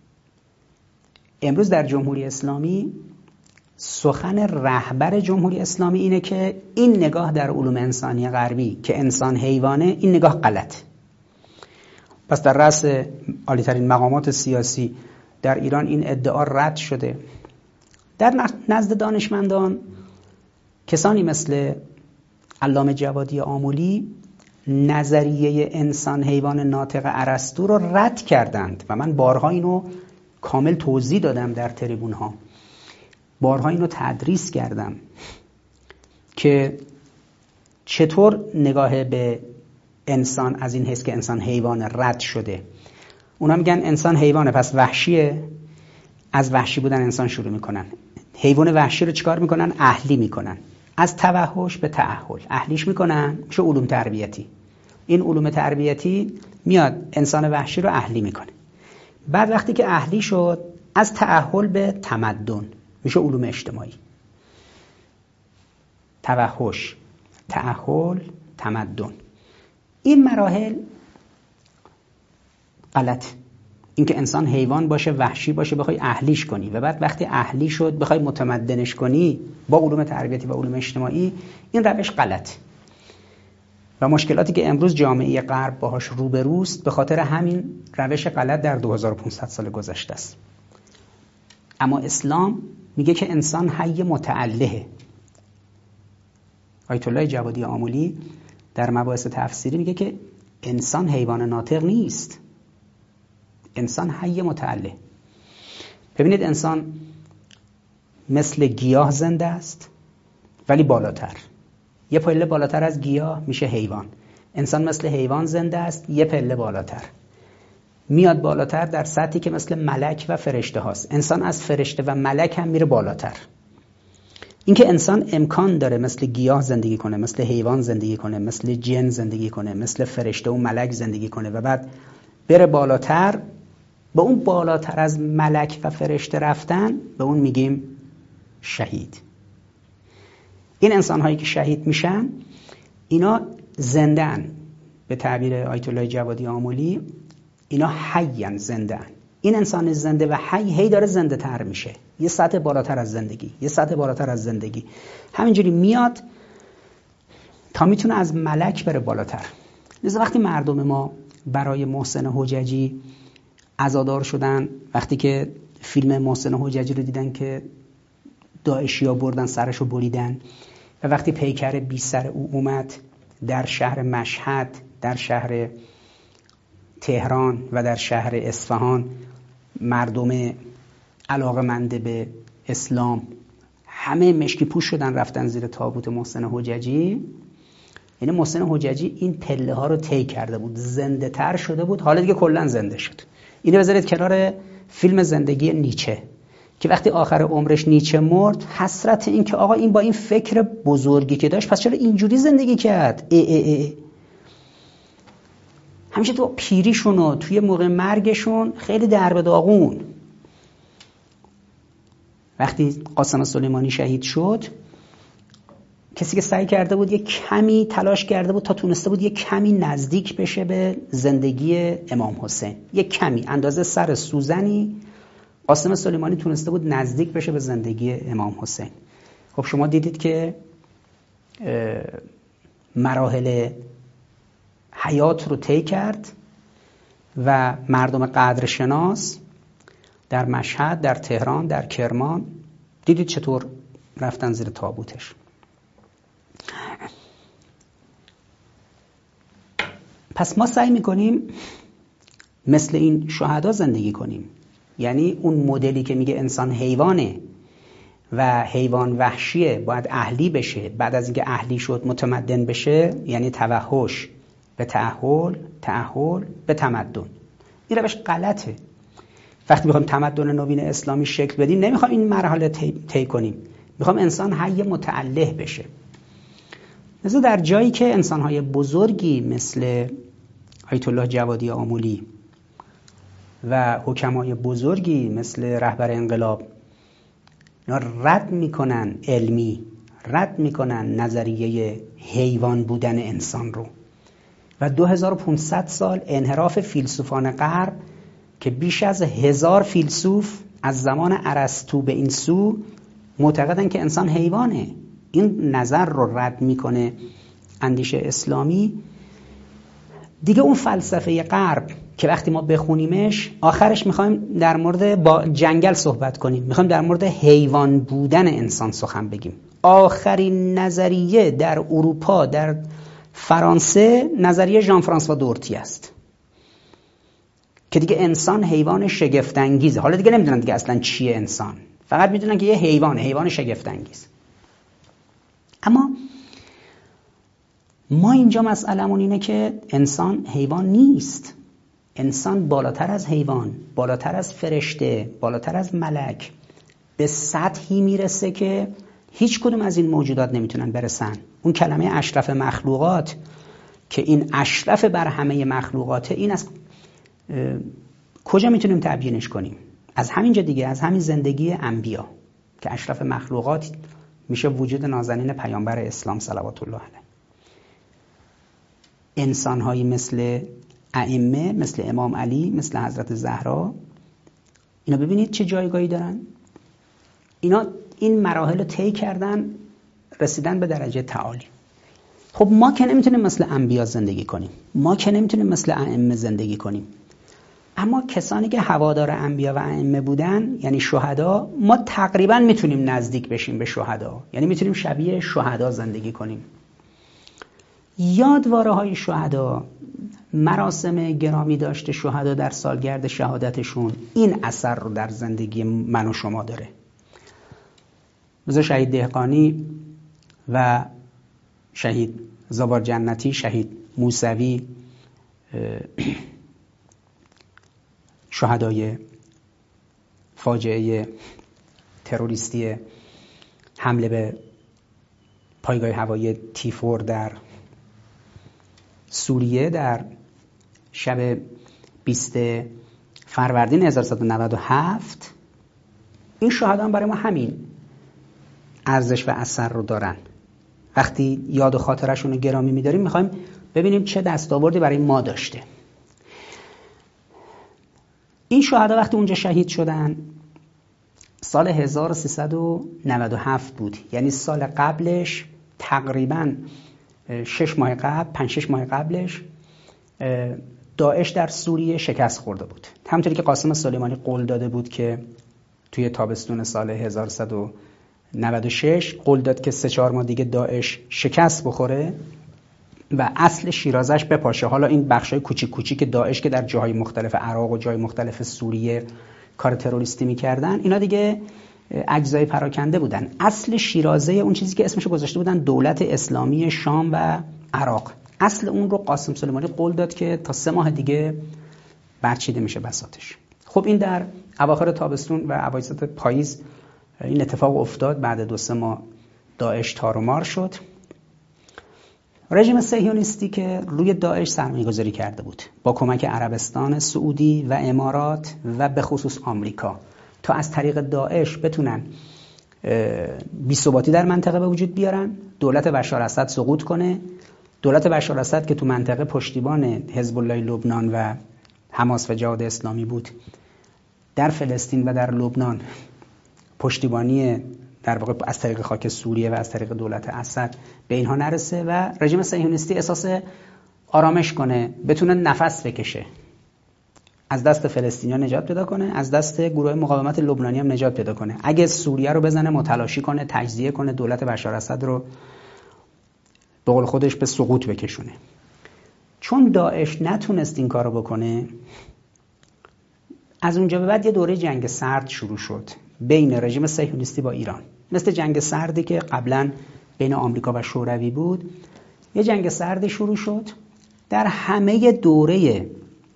امروز در جمهوری اسلامی سخن رهبر جمهوری اسلامی اینه که این نگاه در علوم انسانی غربی که انسان حیوانه، این نگاه غلط. پس در رأس عالی‌ترین مقامات سیاسی در ایران این ادعا رد شده. در نزد دانشمندان کسانی مثل علامه جوادی آملی نظریه انسان حیوان ناطق ارسطو رو رد کردند و من بارها اینو کامل توضیح دادم در تریبون ها، بارها اینو تدریس کردم که چطور نگاه به انسان از این حیث که انسان حیوان رد شده. اونا میگن انسان حیوانه پس وحشیه، از وحشی بودن انسان شروع میکنن. حیوان وحشی رو چیکار میکنن؟ اهلی میکنن. از توحش به تأهل اهلیش میکنن، میشه علوم تربیتی. این علوم تربیتی میاد انسان وحشی رو اهلی میکنه. بعد وقتی که اهلی شد، از تأهل به تمدن میشه علوم اجتماعی. توحش، تأهل، تمدن. این مراحل غلط. اینکه انسان حیوان باشه، وحشی باشه، بخوای اهلیش کنی و بعد وقتی اهلی شد بخوای متمدنش کنی با علوم تربیتی و علوم اجتماعی، این روش غلط. و مشکلاتی که امروز جامعه غرب باهاش روبروست به خاطر همین روش غلط در دو هزار و پانصد سال گذشته است. اما اسلام میگه که انسان حی متعلهه. آیت الله جوادی آملی در مباحث تفسیری میگه که انسان حیوان ناطق نیست، انسان حی متعله. ببینید انسان مثل گیاه زنده است ولی بالاتر، یه پله بالاتر از گیاه میشه حیوان. انسان مثل حیوان زنده است، یه پله بالاتر میاد، بالاتر در سطحی که مثل ملک و فرشته هاست. انسان از فرشته و ملک هم میره بالاتر. اینکه انسان امکان داره مثل گیاه زندگی کنه، مثل حیوان زندگی کنه، مثل جن زندگی کنه، مثل فرشته و ملک زندگی کنه و بعد بره بالاتر، به اون بالاتر از ملک و فرشته رفتن به اون میگیم شهید. این انسان هایی که شهید میشن اینا زنده‌ان، به تعبیر آیت الله جوادی آملی اینا حیاً زنده‌ان. این انسان زنده و حی هی داره زنده تر میشه، یه سطح بالاتر از زندگی، یه سطح بالاتر از زندگی، همینجوری میاد تا میتونه از ملک بره بالاتر. لذا وقتی مردم ما برای محسن حججی عزادار شدن، وقتی که فیلم محسن حججی رو دیدن که داعشیا بردن سرش رو بریدن و وقتی پیکر بی سر او اومد در شهر مشهد، در شهر تهران و در شهر اصفهان، مردم علاقه‌مند به اسلام همه مشکی پوش شدن رفتن زیر تابوت محسن حججی. یعنی محسن حججی این پله ها رو طی کرده بود، زنده تر شده بود، حالا دیگه کلا زنده شد. اینو بذارید کنار فیلم زندگی نیچه که وقتی آخر عمرش نیچه مرد، حسرت این که آقا این با این فکر بزرگی که داشت پس چرا اینجوری زندگی کرد؟ ای ای ای. همیشه تو پیریشون و توی موقع مرگشون خیلی درب داغون. وقتی قاسم سلیمانی شهید شد، کسی که سعی کرده بود یه کمی تلاش کرده بود تا تونسته بود یه کمی نزدیک بشه به زندگی امام حسین، یه کمی اندازه سر سوزنی قاسم سلیمانی تونسته بود نزدیک بشه به زندگی امام حسین. خب شما دیدید که مراحل حیات رو طی کرد و مردم قدرشناس در مشهد، در تهران، در کرمان دیدید چطور رفتن زیر تابوتش. پس ما سعی میکنیم مثل این شهدا زندگی کنیم. یعنی اون مدلی که میگه انسان حیوانه و حیوان وحشیه باید اهلی بشه، بعد از اینکه اهلی شد متمدن بشه، یعنی توحش به تأهل، تأهل به تمدن. این روش غلطه. وقتی میخوایم تمدن نوین اسلامی شکل بدیم نمیخوایم این مرحله طی کنیم، میخوایم انسان حی متعله بشه. مثلا در جایی که انسان‌های بزرگی مثل آیت الله جوادی آملی و حکمای بزرگی مثل رهبر انقلاب اینا رد میکنن علمی، رد میکنن نظریه حیوان بودن انسان رو و دو هزار و پانصد سال انحراف فیلسوفان غرب که بیش از هزار فیلسوف از زمان ارسطو به این سو معتقدن که انسان حیوانه، این نظر رو رد میکنه اندیشه اسلامی. دیگه اون فلسفه غرب که وقتی ما بخونیمش آخرش میخوایم در مورد با جنگل صحبت کنیم، میخوایم در مورد حیوان بودن انسان سخن بگیم. آخرین نظریه در اروپا، در فرانسه، نظریه ژان فرانسوا دورتی است که دیگه انسان حیوان شگفت انگیزه. حالا دیگه نمیدونن دیگه اصلا چیه انسان، فقط میدونن که یه حیوانه، حیوان شگفت انگیز. اما ما اینجا مسئله‌مون اینه که انسان حیوان نیست. انسان بالاتر از حیوان، بالاتر از فرشته، بالاتر از ملک به سطحی میرسه که هیچ کدوم از این موجودات نمیتونن برسن. اون کلمه اشرف مخلوقات که این اشرف بر همه مخلوقاته، این از کجا میتونیم تبیینش کنیم؟ از همینجا دیگه، از همین زندگی انبیا که اشرف مخلوقات میشه وجود نازنین پیامبر اسلام صلوات الله علیه. انسان‌هایی مثل ائمه، مثل امام علی، مثل حضرت زهرا، اینا ببینید چه جایگاهی دارن. اینا این مراحل رو طی کردن، رسیدن به درجه تعالی. خب ما که نمیتونیم مثل انبیا زندگی کنیم، ما که نمیتونیم مثل ائمه زندگی کنیم، اما کسانی که هوادار انبیا و ائمه بودن، یعنی شهدا، ما تقریبا میتونیم نزدیک بشیم به شهدا، یعنی میتونیم شبیه شهدا زندگی کنیم. یادواره های شهدا مراسم گرامی داشته شهدا در سالگرد شهادتشون این اثر رو در زندگی من و شما داره. مثل شهید دهقانی و شهید زابار جنتی، شهید موسوی، شهدای فاجعه تروریستی حمله به پایگاه هوایی تیفور در سوریه در شب بیست فروردین هزار و سیصد و نود و هفت، این شهدا هم برای ما همین ارزش و اثر رو دارن. وقتی یاد و خاطرشون رو گرامی می‌داریم می‌خوایم ببینیم چه دستاوردی برای ما داشته. این شهدا وقتی اونجا شهید شدن سال هزار و سیصد و نود و هفت بود، یعنی سال قبلش تقریباً شش ماه قبل پنج شش ماه قبلش داعش در سوریه شکست خورده بود. همونطوری که قاسم سلیمانی قول داده بود که توی تابستون سال هزار و سیصد و نود و شش قول داد که سه چهار ماه دیگه داعش شکست بخوره و اصل شیرازش بپاشه. حالا این بخشای کوچیک کوچیک داعش که در جاهای مختلف عراق و جای مختلف سوریه کار تروریستی میکردن، اینا دیگه اجزای پراکنده بودن. اصل شیرازه اون چیزی که اسمشو گذاشته بودن دولت اسلامی شام و عراق، اصل اون رو قاسم سلیمانی قول داد که تا سه ماه دیگه برچیده میشه بساطش. خب این در اواخر تابستون و اواسط پاییز این اتفاق افتاد. بعد دو سه ماه داعش تار و مار شد. رژیم صهیونیستی که روی داعش سرمایه‌گذاری کرده بود با کمک عربستان سعودی و امارات و به خصوص آمریکا تا از طریق داعش بتونن بی‌ثباتی در منطقه به وجود بیارن، دولت بشار اسد سقوط کنه. دولت بشار اسد که تو منطقه پشتیبان حزب الله لبنان و حماس و جهاد اسلامی بود، در فلسطین و در لبنان پشتیبانی در واقع از طریق خاک سوریه و از طریق دولت اسد به اینها نرسه و رژیم صهیونیستی احساس آرامش کنه، بتونه نفس بکشه، از دست فلسطینیان نجات پیدا کنه، از دست گروه مقاومت لبنانی هم نجات پیدا کنه. اگه سوریه رو بزنه متلاشی کنه، تجزیه کنه، دولت بشار اسد رو به قول خودش به سقوط بکشونه. چون داعش نتونست این کارو بکنه، از اونجا به بعد یه دوره جنگ سرد شروع شد بین رژیم صهیونیستی با ایران، مثل جنگ سردی که قبلا بین آمریکا و شوروی بود. یه جنگ سردی شروع شد. در همه دوره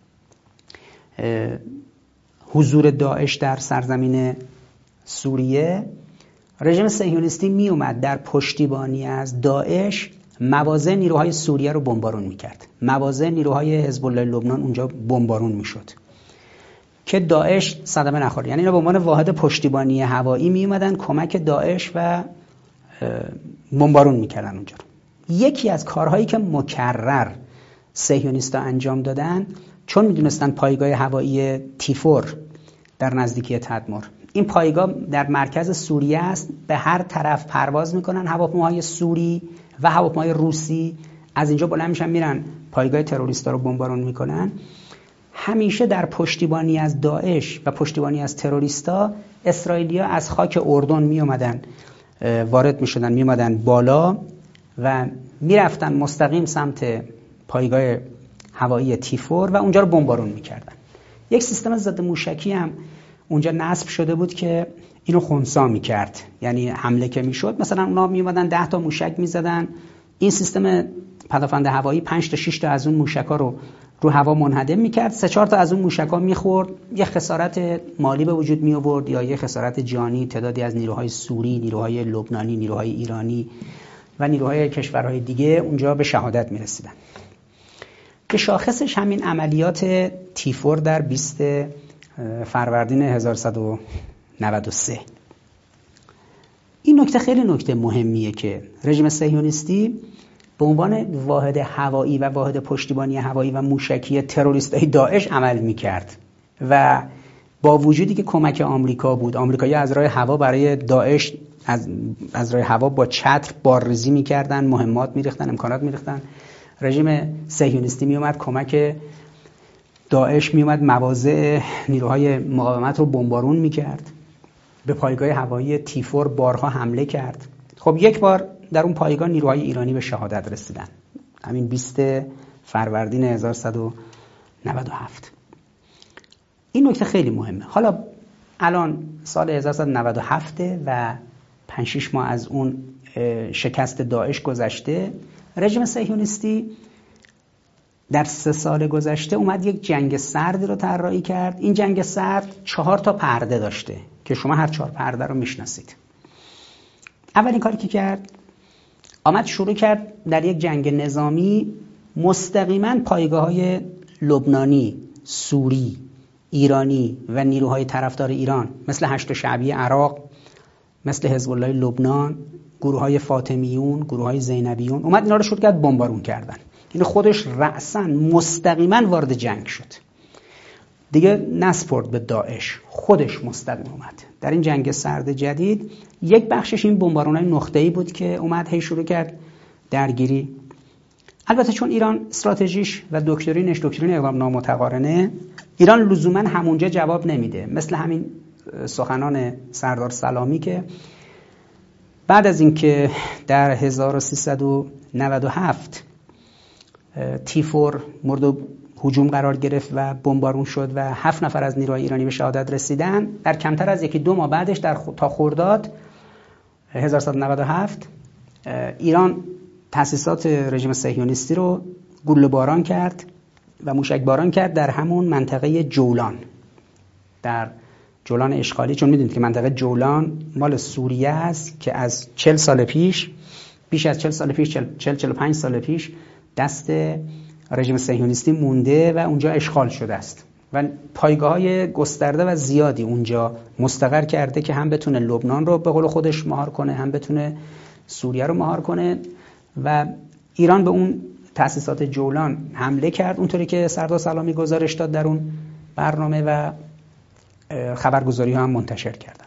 حضور داعش در سرزمین سوریه، رژیم صهیونیستی می اومد در پشتیبانی از داعش مواضع نیروهای سوریه رو بمبارون میکرد، مواضع نیروهای حزب الله لبنان اونجا بمبارون میشد که داعش صدمه نخوره. یعنی اینا به عنوان واحد پشتیبانی هوایی می اومدن کمک داعش و بمبارون میکردن اونجا. یکی از کارهایی که مکرر صهیونیست‌ها انجام دادن، چون میدونستن پایگاه هوایی تیفور در نزدیکی تدمر، این پایگاه در مرکز سوریه است، به هر طرف پرواز میکنن هواپیماهای سوری و هواپیماهای روسی، از اینجا بلند میشن میرن پایگاه تروریستا رو بمبارون میکنن. همیشه در پشتیبانی از داعش و پشتیبانی از تروریستا، اسرائیلیا از خاک اردن می اومدن وارد می شدن، می اومدن بالا و می رفتن مستقیم سمت پایگاه هوایی تیفور و اونجا رو بمبارون می کردن. یک سیستم ضد موشکی هم اونجا نصب شده بود که اینو خنثی می کرد. یعنی حمله که می شد، مثلا اونا می اومدن ده تا موشک می زدن، این سیستم پدافند هوایی پنج تا شش تا از اون موشک‌ها رو رو هوا منهدم میکرد، سه چهار تا از اون موشک‌ها میخورد، یه خسارت مالی به وجود می آورد یا یه خسارت جانی. تعدادی از نیروهای سوری، نیروهای لبنانی، نیروهای ایرانی و نیروهای کشورهای دیگه اونجا به شهادت میرسیدن. که شاخصش همین عملیات تیفور در بیست فروردین هزار و سیصد و نود و سه. این نکته خیلی نکته مهمیه که رژیم صهیونیستی به عنوان واحد هوایی و واحد پشتیبانی هوایی و موشکی تروریستای داعش عمل میکرد و با وجودی که کمک آمریکا بود، آمریکایی‌ها از راه هوا برای داعش از از راه هوا با چتر بارریزی میکردن، مهمات میریختن، امکانات میریختن. رژیم صهیونیستی میومد کمک داعش، میومد مواضع نیروهای مقاومت رو بمبارون میکرد، به پایگاه هوایی تیفور بارها حمله کرد. خب یک بار در اون پایگاه نیروهای ایرانی به شهادت رسیدن. همین بیست فروردین هزار و سیصد و نود و هفت. این نکته خیلی مهمه. حالا الان سال هزار و سیصد و نود و هفت و پنج شش ماه از اون شکست داعش گذشته. رژیم صهیونیستی در سه سال گذشته اومد یک جنگ سرد رو طراحی کرد. این جنگ سرد چهار تا پرده داشته که شما هر چهار پرده رو میشناسید. اولین کاری که کرد، آمد شروع کرد در یک جنگ نظامی مستقیما پایگاه‌های لبنانی، سوری، ایرانی و نیروهای طرفدار ایران مثل هشت شعبی عراق، مثل حزب الله لبنان، گروه‌های فاطمیون، گروه‌های زینبیون، اومد اینا رو شروع کرد بمبارون کردن. این خودش رأساً مستقیما وارد جنگ شد. دیگه نسپرد به داعش، خودش مستقیم اومد. در این جنگ سرد جدید یک بخشش این بمبارون‌های نقطه‌ای بود که اومد هی شروع کرد درگیری. البته چون ایران استراتژیش و دکترینش دکترین اقدام نامتقارنه، ایران لزوما همونجا جواب نمیده. مثل همین سخنان سردار سلامی که بعد از اینکه در هزار و سیصد و نود و هفت تیفور مورد هجوم قرار گرفت و بمبارون شد و هفت نفر از نیروهای ایرانی به شهادت رسیدن، در کمتر از یکی دو ماه بعدش در تا خرداد هزار و سیصد و نود و هفت ایران تأسیسات رژیم صهیونیستی رو گلوله باران کرد و موشک باران کرد در همون منطقه جولان، در جولان اشغالی. چون میدونید که منطقه جولان مال سوریه است که از چهل سال پیش، بیش از چهل سال پیش، چهل چهل و پنج سال پیش دست رژیم صهیونیستی مونده و اونجا اشغال شده است و پایگاه‌های گسترده و زیادی اونجا مستقر کرده که هم بتونه لبنان رو به قول خودش مهار کنه، هم بتونه سوریه رو مهار کنه. و ایران به اون تأسیسات جولان حمله کرد، اونطوری که سردار سلامی گزارش داد در اون برنامه و خبرگزاری ها هم منتشر کردن.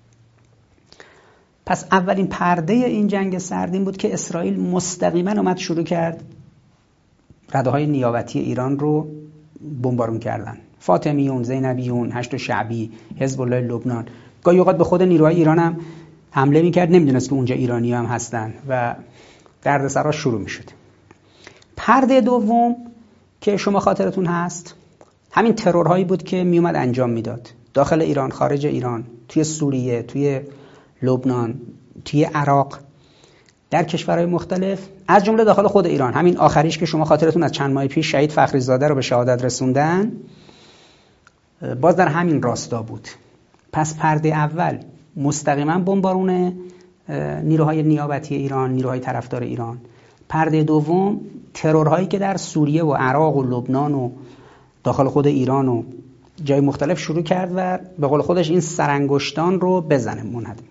پس اولین پرده این جنگ سرد این بود که اسرائیل مستقیما اومد شروع کرد رده‌های نیابتی ایران رو بمبارون کردن. فاطمیون، زینبیون، هشت شعبی، حزب الله لبنان. گاهی اوقات به خود نیروهای ایران هم حمله می‌کرد، نمی‌دونست که اونجا ایرانی هم هستن و دردسرا شروع می‌شد. پرده دوم که شما خاطرتون هست، همین ترورهایی بود که میومد انجام میداد داخل ایران، خارج ایران، توی سوریه، توی لبنان، توی عراق، در کشورهای مختلف، از جمله داخل خود ایران. همین آخریش که شما خاطرتون از چند ماه پیش شهید فخری زاده رو به شهادت رسوندن، باز در همین راستا بود. پس پرده اول مستقیما بمبارون نیروهای نیابتی ایران، نیروهای طرفدار ایران. پرده دوم ترورهایی که در سوریه و عراق و لبنان و داخل خود ایران و جای مختلف شروع کرد و به قول خودش این سرانگشتان رو بزنه منهدم.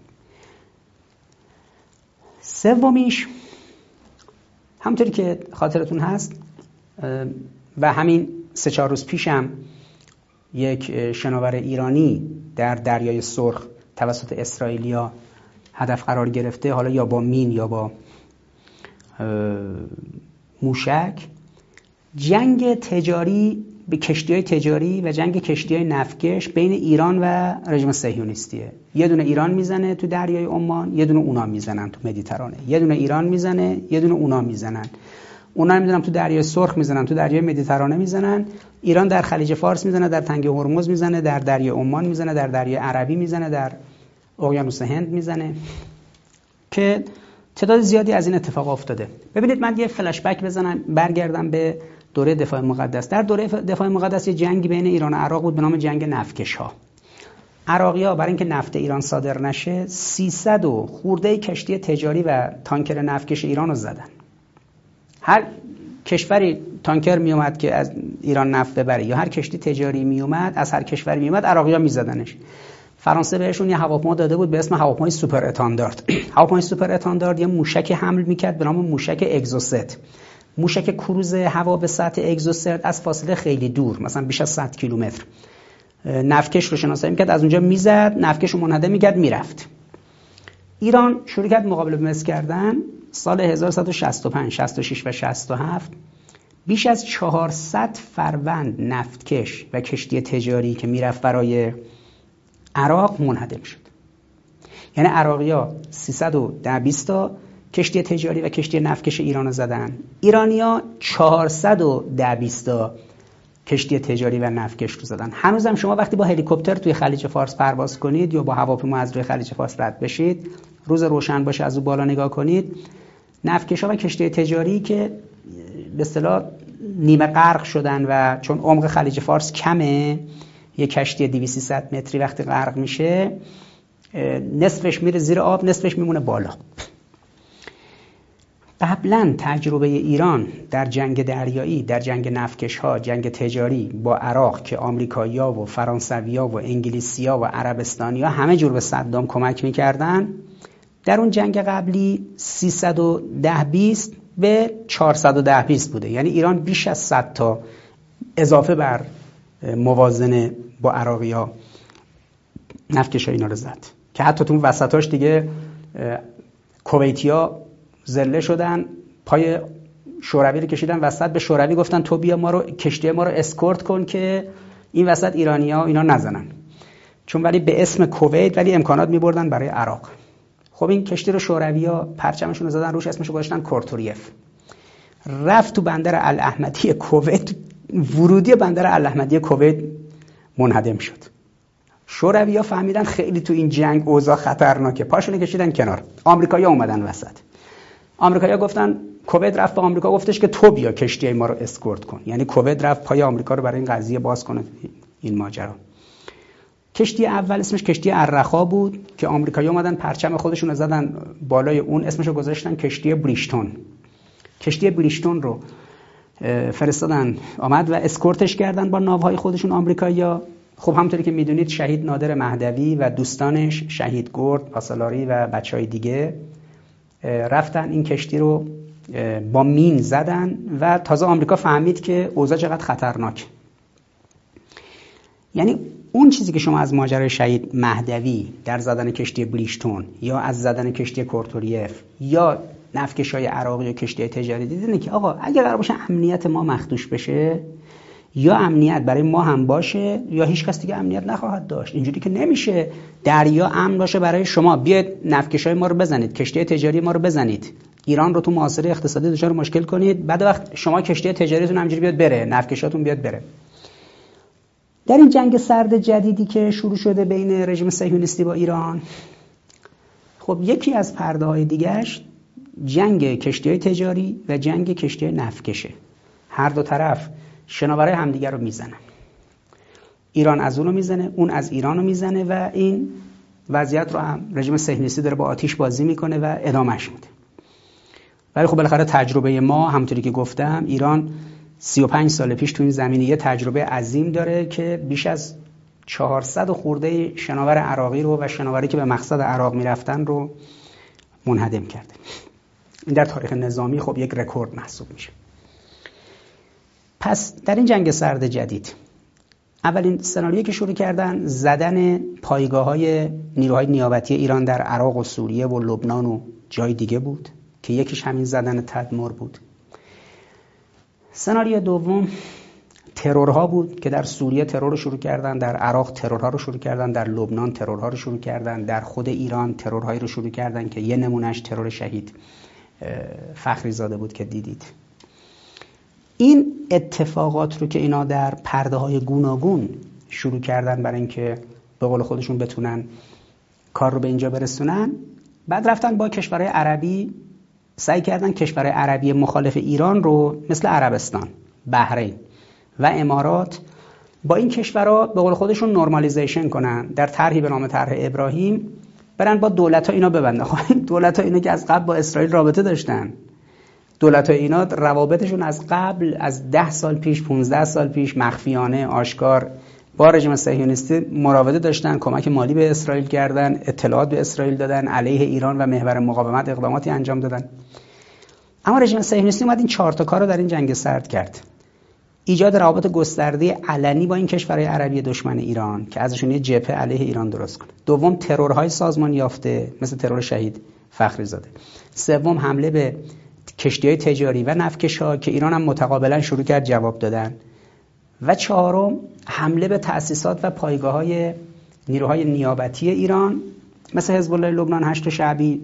سومیش همونطوری که خاطرتون هست و همین سه چهار روز پیشم یک شناور ایرانی در دریای سرخ توسط اسرائیلیا هدف قرار گرفته، حالا یا با مین یا با موشک. جنگ تجاری به کشتی‌های تجاری و جنگ کشتی‌های نفتکش بین ایران و رژیم صهیونیستیه. یه دونه ایران میزنه تو دریای عمان، یه دونه اونا میزنن تو مدیترانه. یه دونه ایران میزنه، یه دونه اونا میزنن. اونا میدونم تو دریای سرخ میزنن، تو دریای مدیترانه میزنن. ایران در خلیج فارس میزنه، در تنگه هرمز میزنه، در دریای عمان میزنه، در دریای عربی میزنه، در اقیانوس هند میزنه که تعداد زیادی از این اتفاق افتاده. ببینید من یه فلش بک بزنم، برگردم به دوره دفاع مقدس. در دوره دفاع مقدس یه جنگی بین ایران و عراق بود به نام جنگ نفتکش‌ها. عراقی‌ها برای اینکه نفت ایران صادر نشه سیصد و خورده کشتی تجاری و تانکر نفتکش ایران رو زدن. هر کشوری تانکر می اومد که از ایران نفت ببره یا هر کشتی تجاری می اومد از هر کشوری می اومد، عراقی‌ها می‌زدنش. فرانسه بهشون یه هواپیما داده بود به اسم هواپیمای سوپر اتاندارد. هواپیمای سوپر اتاندارد یه موشک حمل می‌کرد به نام موشک اگزوست. موشک کروز هوا به سطح اگزوست از فاصله خیلی دور، مثلا بیش از صد کیلومتر، نفتکش رو شناسایی می‌کرد، از اونجا میزد، نفتکش رو منهدم می‌کرد، میرفت. ایران شروع کرد مقابله به مصر کردن. سال هزار و سیصد و شصت و پنج، شصت و شش و شصت و هفت بیش از چهارصد فروند نفتکش و کشتی تجاری که میرفت برای عراق منهدم شد. یعنی عراقی‌ها سیصد و ده بیست تا کشتی تجاری و کشتی نفتکش ایران رو زدن. ایرانیا چهارصد و ده بیست تا کشتی تجاری و نفتکش رو زدن. هنوزم شما وقتی با هلیکوپتر توی خلیج فارس پرواز کنید یا با هواپیما از روی خلیج فارس رد بشید، روز روشن باشه از اون بالا نگاه کنید، نفتکش‌ها و کشتی تجاری که به اصطلاح نیمه غرق شدن و چون عمق خلیج فارس کمه، یه کشتی دویست سیصد متری وقتی غرق میشه نصفش میره زیر آب، نصفش میمونه بالا. قبلا تجربه ایران در جنگ دریایی، در جنگ نفتکش‌ها، جنگ تجاری با عراق که آمریکایی‌ها و فرانسوی‌ها و انگلیسی‌ها و عربستانی‌ها همه جور به صدام کمک می‌کردن، در اون جنگ قبلی سیصد و ده بیست به چهارصد و ده بیست بوده. یعنی ایران بیش از صد تا اضافه بر موازنه با عراقی‌ها نفتکش‌ها اینا رو زد که حتی تو وسطاش دیگه کویتی‌ها زله شدن، پای شوروی رو کشیدن وسط، به شوروی گفتن تو بیا ما رو کشتی ما رو اسکورت کن که این وسط ایرانی‌ها اینا نزنن، چون ولی به اسم کویت ولی امکانات می‌بردن برای عراق. خب این کشتی رو شوروی‌ها پرچمشون رو زدن روش، اسمش رو گذاشتن کورتوریف. رفت تو بندر الاحمدی کویت، ورودی بندر الاحمدی کویت منهدم شد. شوروی‌ها فهمیدن خیلی تو این جنگ اوضاع خطرناکه، پاشونو کشیدن کنار. آمریکایی‌ها اومدن وسط. آمریکایی‌ها گفتن، کویت رفت به آمریکا گفتش که تو بیا کشتی ما رو اسکورت کن. یعنی کویت رفت پای آمریکا رو برای این قضیه باز کنه این ماجرا. کشتی اول اسمش کشتی الرخا بود که آمریکایی‌ها اومدن پرچم خودشون رو زدن بالای اون، اسمش رو گذاشتن کشتی بریشتون. کشتی بریشتون رو فرستادن آمد و اسکورتش کردن با ناوهای خودشون آمریکایی‌ها. خب همونطوری که میدونید شهید نادر مهدوی و دوستانش، شهید گرد، پاسالاری و بچهای دیگه رفتن این کشتی رو با مین زدن و تازه آمریکا فهمید که اوضاع چقدر خطرناک. یعنی اون چیزی که شما از ماجرای شهید مهدوی در زدن کشتی بریشتون یا از زدن کشتی کورتوریف یا نفتکش‌های عراقی یا کشتی تجاری دیدین که آقا اگه قرار باشه امنیت ما مخدوش بشه، یا امنیت برای ما هم باشه یا هیچ کس دیگه امنیت نخواهد داشت. اینجوری که نمیشه دریا امن باشه برای شما، بیاید نفتکش‌های ما رو بزنید، کشتی تجاری ما رو بزنید، ایران رو تو محاصره اقتصادی دچار مشکل کنید، بعد وقت شما کشتی تجاریتون همینجوری بیاد بره، نفتکشاتون بیاد بره. در این جنگ سرد جدیدی که شروع شده بین رژیم صهیونیستی با ایران، خب یکی از پرده‌های دیگه‌اش جنگ کشتی‌های تجاری و جنگ کشتی نفتکشه. هر دو طرف شناورای همدیگر رو میزنن. ایران از اون رو میزنه، اون از ایران رو میزنه و این وضعیت رو هم رژیم صهیونیستی داره با آتش بازی میکنه و ادامهش میده. ولی خب بالاخره تجربه ما همونطوری که گفتم، ایران سی و پنج سال پیش تو این زمینه یه تجربه عظیم داره که بیش از چهارصد خورده شناور عراقی رو و شناوری که به مقصد عراق میرفتن رو منهدم کرده. این در تاریخ نظامی خب یک رکورد محسوب میشه. پس در این جنگ سرد جدید اولین سناریویی که شروع کردن زدن پایگاه‌های نیروهای نیابتی ایران در عراق و سوریه و لبنان و جای دیگه بود که یکیش همین زدن تدمر بود. سناریو دوم ترورها بود که در سوریه ترور رو شروع کردن، در عراق ترورها رو شروع کردن، در لبنان ترورها رو شروع کردن، در خود ایران ترورهایی رو شروع کردن که یه نمونهش ترور شهید فخری زاده بود که دیدید. این اتفاقات رو که اینا در پرده‌های گوناگون شروع کردن برای اینکه به قول خودشون بتونن کار رو به اینجا برسونن، بعد رفتن با کشورهای عربی سعی کردن کشورهای عربی مخالف ایران رو مثل عربستان، بحرین و امارات با این کشورها به قول خودشون نورمالیزیشن کنن، در طرحی به نام طرح ابراهیم برن با دولت‌ها اینا ببندن. خب این دولت‌ها اینا که از قبل با اسرائیل رابطه داشتن، دولت‌های اینا روابطشون از قبل از ده سال پیش، پانزده سال پیش مخفیانه آشکار با رژیم صهیونیستی مراوده داشتن، کمک مالی به اسرائیل کردن، اطلاعات به اسرائیل دادن، علیه ایران و محور مقاومت اقداماتی انجام دادن. اما رژیم صهیونیستی اومد این چهار تا کارو در این جنگ سرد کرد. ایجاد روابط گسترده علنی با این کشورهای عربی دشمن ایران که ازشون یه جبهه علیه ایران درست کنه. دوم ترورهای سازمان یافته مثل ترور شهید فخری زاده. سوم حمله به کشتی‌های تجاری و نفتکش‌ها که ایران هم متقابلا شروع کرد جواب دادن. و چهارم حمله به تأسیسات و پایگاه‌های نیروهای نیابتی ایران مثل حزب الله لبنان، هشت شعبی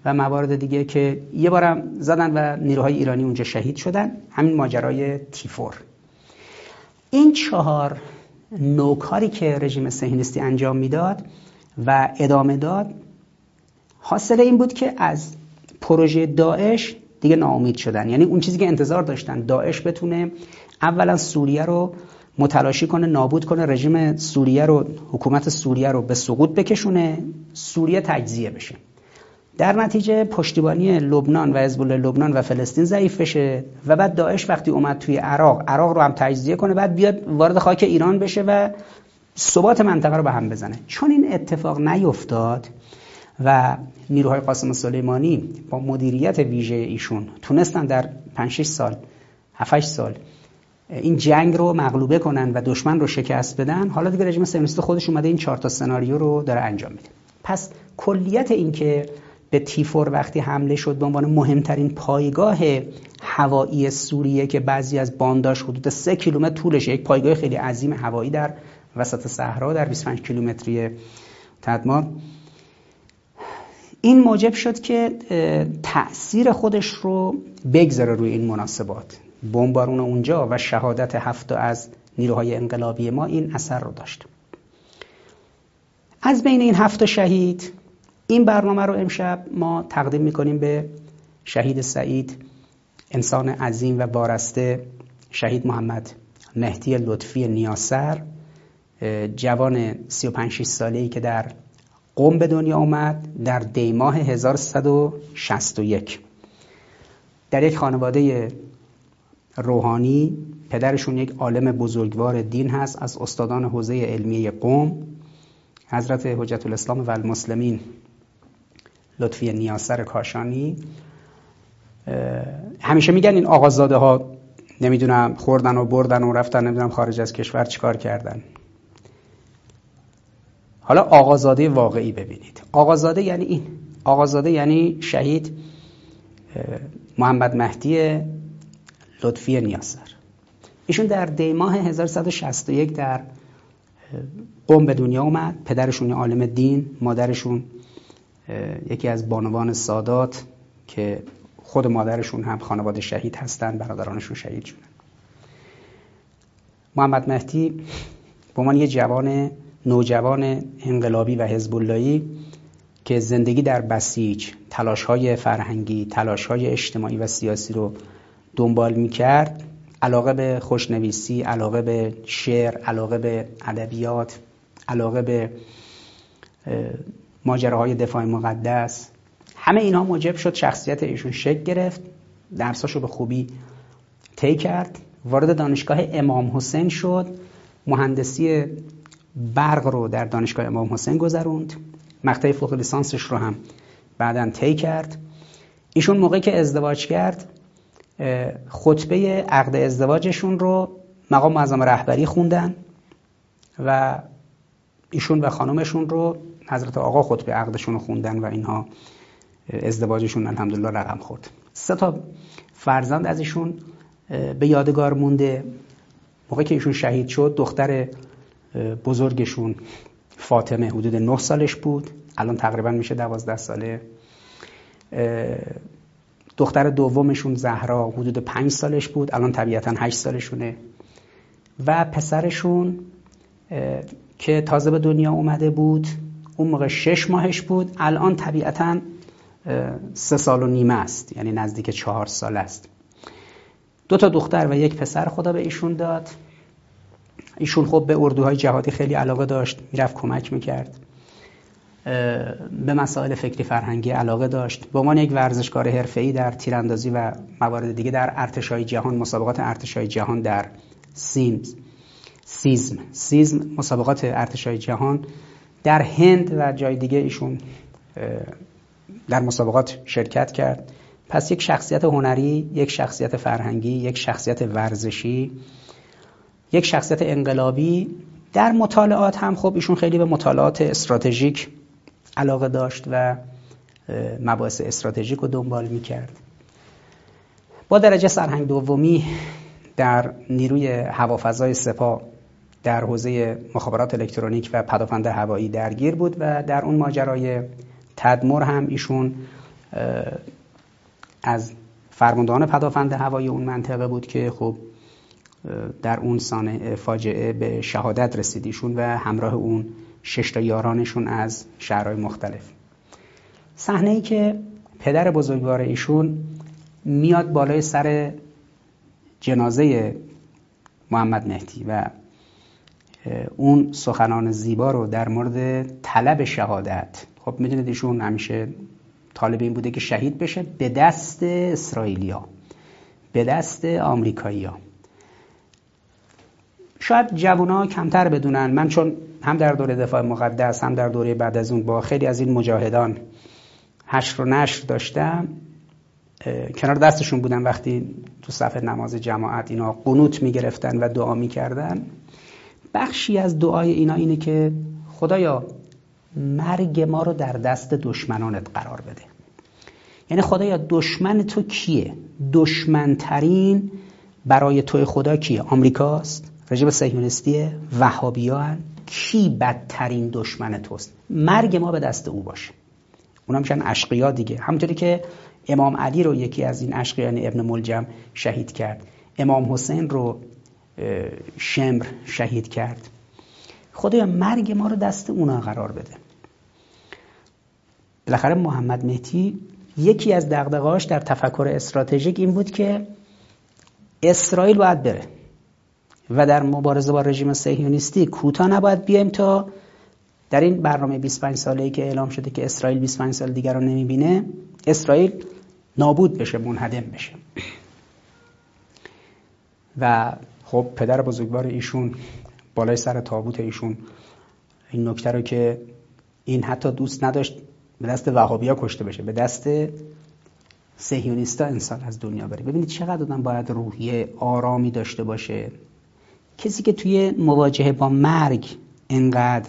و موارد دیگه که یه بارم زدن و نیروهای ایرانی اونجا شهید شدن. همین ماجرای تیفور. این چهار نوکاری که رژیم صهیونیستی انجام میداد و ادامه داد، حاصل این بود که از پروژه داعش دیگه ناامید شدن. یعنی اون چیزی که انتظار داشتن داعش بتونه اولا سوریه رو متلاشی کنه، نابود کنه، رژیم سوریه رو، حکومت سوریه رو به سقوط بکشونه، سوریه تجزیه بشه، در نتیجه پشتیبانی لبنان و حزب الله لبنان و فلسطین ضعیف بشه و بعد داعش وقتی اومد توی عراق، عراق رو هم تجزیه کنه، بعد بیاد وارد خاک ایران بشه و ثبات منطقه رو به هم بزنه. چون این اتفاق نیفتاد و نیروهای قاسم سلیمانی با مدیریت ویژه ایشون تونستن در پنج شش سال، هفت هشت سال این جنگ رو مغلوبه کنن و دشمن رو شکست بدن، حالا دیگه رژیم صهیونیستی خودش اومده این چهار تا سناریو رو داره انجام میده. پس کلیت این که به تیفور وقتی حمله شد به عنوان مهمترین پایگاه هوایی سوریه که بعضی از بانداش حدود سه کیلومتر طولشه، یک پایگاه خیلی عظیم هوایی در وسط صحرا در بیست و پنج کیلومتری تدمار، این موجب شد که تأثیر خودش رو بگذاره روی این مناسبات. بمبارون اونجا و شهادت هفت از نیروهای انقلابی ما این اثر رو داشت. از بین این هفت شهید، این برنامه رو امشب ما تقدیم میکنیم به شهید سعید، انسان عظیم و وارسته، شهید محمد مهدی لطفی نیاسر، جوان سی و پنج شش ساله‌ای که در قم به دنیا اومد در دی ماه هزار و سیصد و شصت و یک در یک خانواده روحانی. پدرشون یک عالم بزرگوار دین هست، از استادان حوزه علمیه قم، حضرت حجت الاسلام و المسلمین لطفی نیاسر کاشانی. همیشه میگن این آقازاده ها نمیدونم خوردن و بردن و رفتن نمیدونم خارج از کشور چیکار کردن. حالا آقازاده واقعی ببینید. آقازاده یعنی این، آقازاده یعنی شهید محمد مهدی لطفی نیاسر. ایشون در دی ماه هزار و سیصد و شصت و یک در قم به دنیا اومد. پدرشون عالم دین، مادرشون یکی از بانوان سادات که خود مادرشون هم خانواده شهید هستن، برادرانشون شهید شدن. محمد مهدی به عنوان یه جوان نوجوان انقلابی و حزب اللهی که زندگی در بسیج، تلاش‌های فرهنگی، تلاش‌های اجتماعی و سیاسی رو دنبال می‌کرد، علاقه به خوشنویسی، علاقه به شعر، علاقه به ادبیات، علاقه به ماجراهای دفاع مقدس، همه اینها موجب شد شخصیت ایشون شکل گرفت. درساشو به خوبی طی کرد، وارد دانشگاه امام حسین شد، مهندسی برق رو در دانشگاه امام حسین گذروند، مقطع فوق لیسانسش رو هم بعداً طی کرد. ایشون موقعی که ازدواج کرد خطبه عقد ازدواجشون رو مقام معظم رهبری خوندن و ایشون و خانومشون رو حضرت آقا خطبه عقدشون رو خوندن و اینها ازدواجشون الحمدلله رقم خورد. سه تا فرزند از ایشون به یادگار مونده. موقعی که ایشون شهید شد دختر بزرگشون فاطمه حدود نه سالش بود، الان تقریبا میشه دوازده ساله. دختر دومشون زهرا حدود پنج سالش بود، الان طبیعتا هشت سالشونه. و پسرشون که تازه به دنیا اومده بود اون موقع شش ماهش بود، الان طبیعتا سه سال و نیمه است، یعنی نزدیک چهار سال است. دو تا دختر و یک پسر خدا به ایشون داد. ایشون خب به اردوهای جهادی خیلی علاقه داشت، میرفت کمک میکرد، به مسائل فکری فرهنگی علاقه داشت. به عنوان یک ورزشکار حرفه‌ای در تیراندازی و موارد دیگه در ارتشای جهان، مسابقات ارتشای جهان در سیمز سیزم سیزم مسابقات ارتشای جهان در هند و جای دیگه ایشون در مسابقات شرکت کرد. پس یک شخصیت هنری، یک شخصیت فرهنگی، یک شخصیت ورزشی، یک شخصیت انقلابی. در مطالعات هم خب ایشون خیلی به مطالعات استراتژیک علاقه داشت و مباحث استراتژیک رو دنبال میکرد. با درجه سرهنگ دومی در نیروی هوافضای سپاه در حوزه مخابرات الکترونیک و پدافند هوایی درگیر بود و در اون ماجرای تدمر هم ایشون از فرماندهان پدافند هوایی اون منطقه بود که خب در اون سانحه فاجعه به شهادت رسیدیشون و همراه اون شش تا یارانشون از شهرهای مختلف. صحنه‌ای که پدر بزرگوار ایشون میاد بالای سر جنازه محمد مهدی و اون سخنان زیبا رو در مورد طلب شهادت، خب میدونید ایشون همیشه طالب این بوده که شهید بشه به دست اسرائیلیا، به دست آمریکایی‌ها. شاید جوونا کمتر بدونن، من چون هم در دوره دفاع مقدس هم در دوره بعد از اون با خیلی از این مجاهدان حشر و نشر داشتم، کنار دستشون بودم وقتی تو صف نماز جماعت اینا قنوت میگرفتن و دعا میکردن. بخشی از دعای اینا اینه که خدایا مرگ ما رو در دست دشمنانت قرار بده. یعنی خدایا دشمن تو کیه؟ دشمنترین برای توی خدا کیه؟ آمریکاست؟ رژیم صهیونیستیه؟ وهابیان؟ کی بدترین دشمن توست؟ مرگ ما به دست او باشه. اونا میشن اشقیا دیگه. همونطوری که امام علی رو یکی از این اشقیان ابن ملجم شهید کرد، امام حسین رو شمر شهید کرد. خدایا مرگ ما رو دست اونا قرار بده. بالاخره محمد مهدی یکی از دغدغه‌هاش در تفکر استراتژیک این بود که اسرائیل باید بره و در مبارزه با رژیم صهیونیستی کوتاه نباید بیایم تا در این برنامه بیست و پنج ساله‌ای که اعلام شده که اسرائیل بیست و پنج سال دیگر رو نمیبینه، اسرائیل نابود بشه، منهدم بشه. و خب پدر بزرگوار ایشون بالای سر تابوت ایشون این نکته رو که این حتی دوست نداشت به دست وهابی‌ها کشته بشه، به دست صهیونیستا انسان از دنیا بره. ببینید چقدر آدم باید روحیه آرامی داشته باشه. کسی که توی مواجهه با مرگ انقدر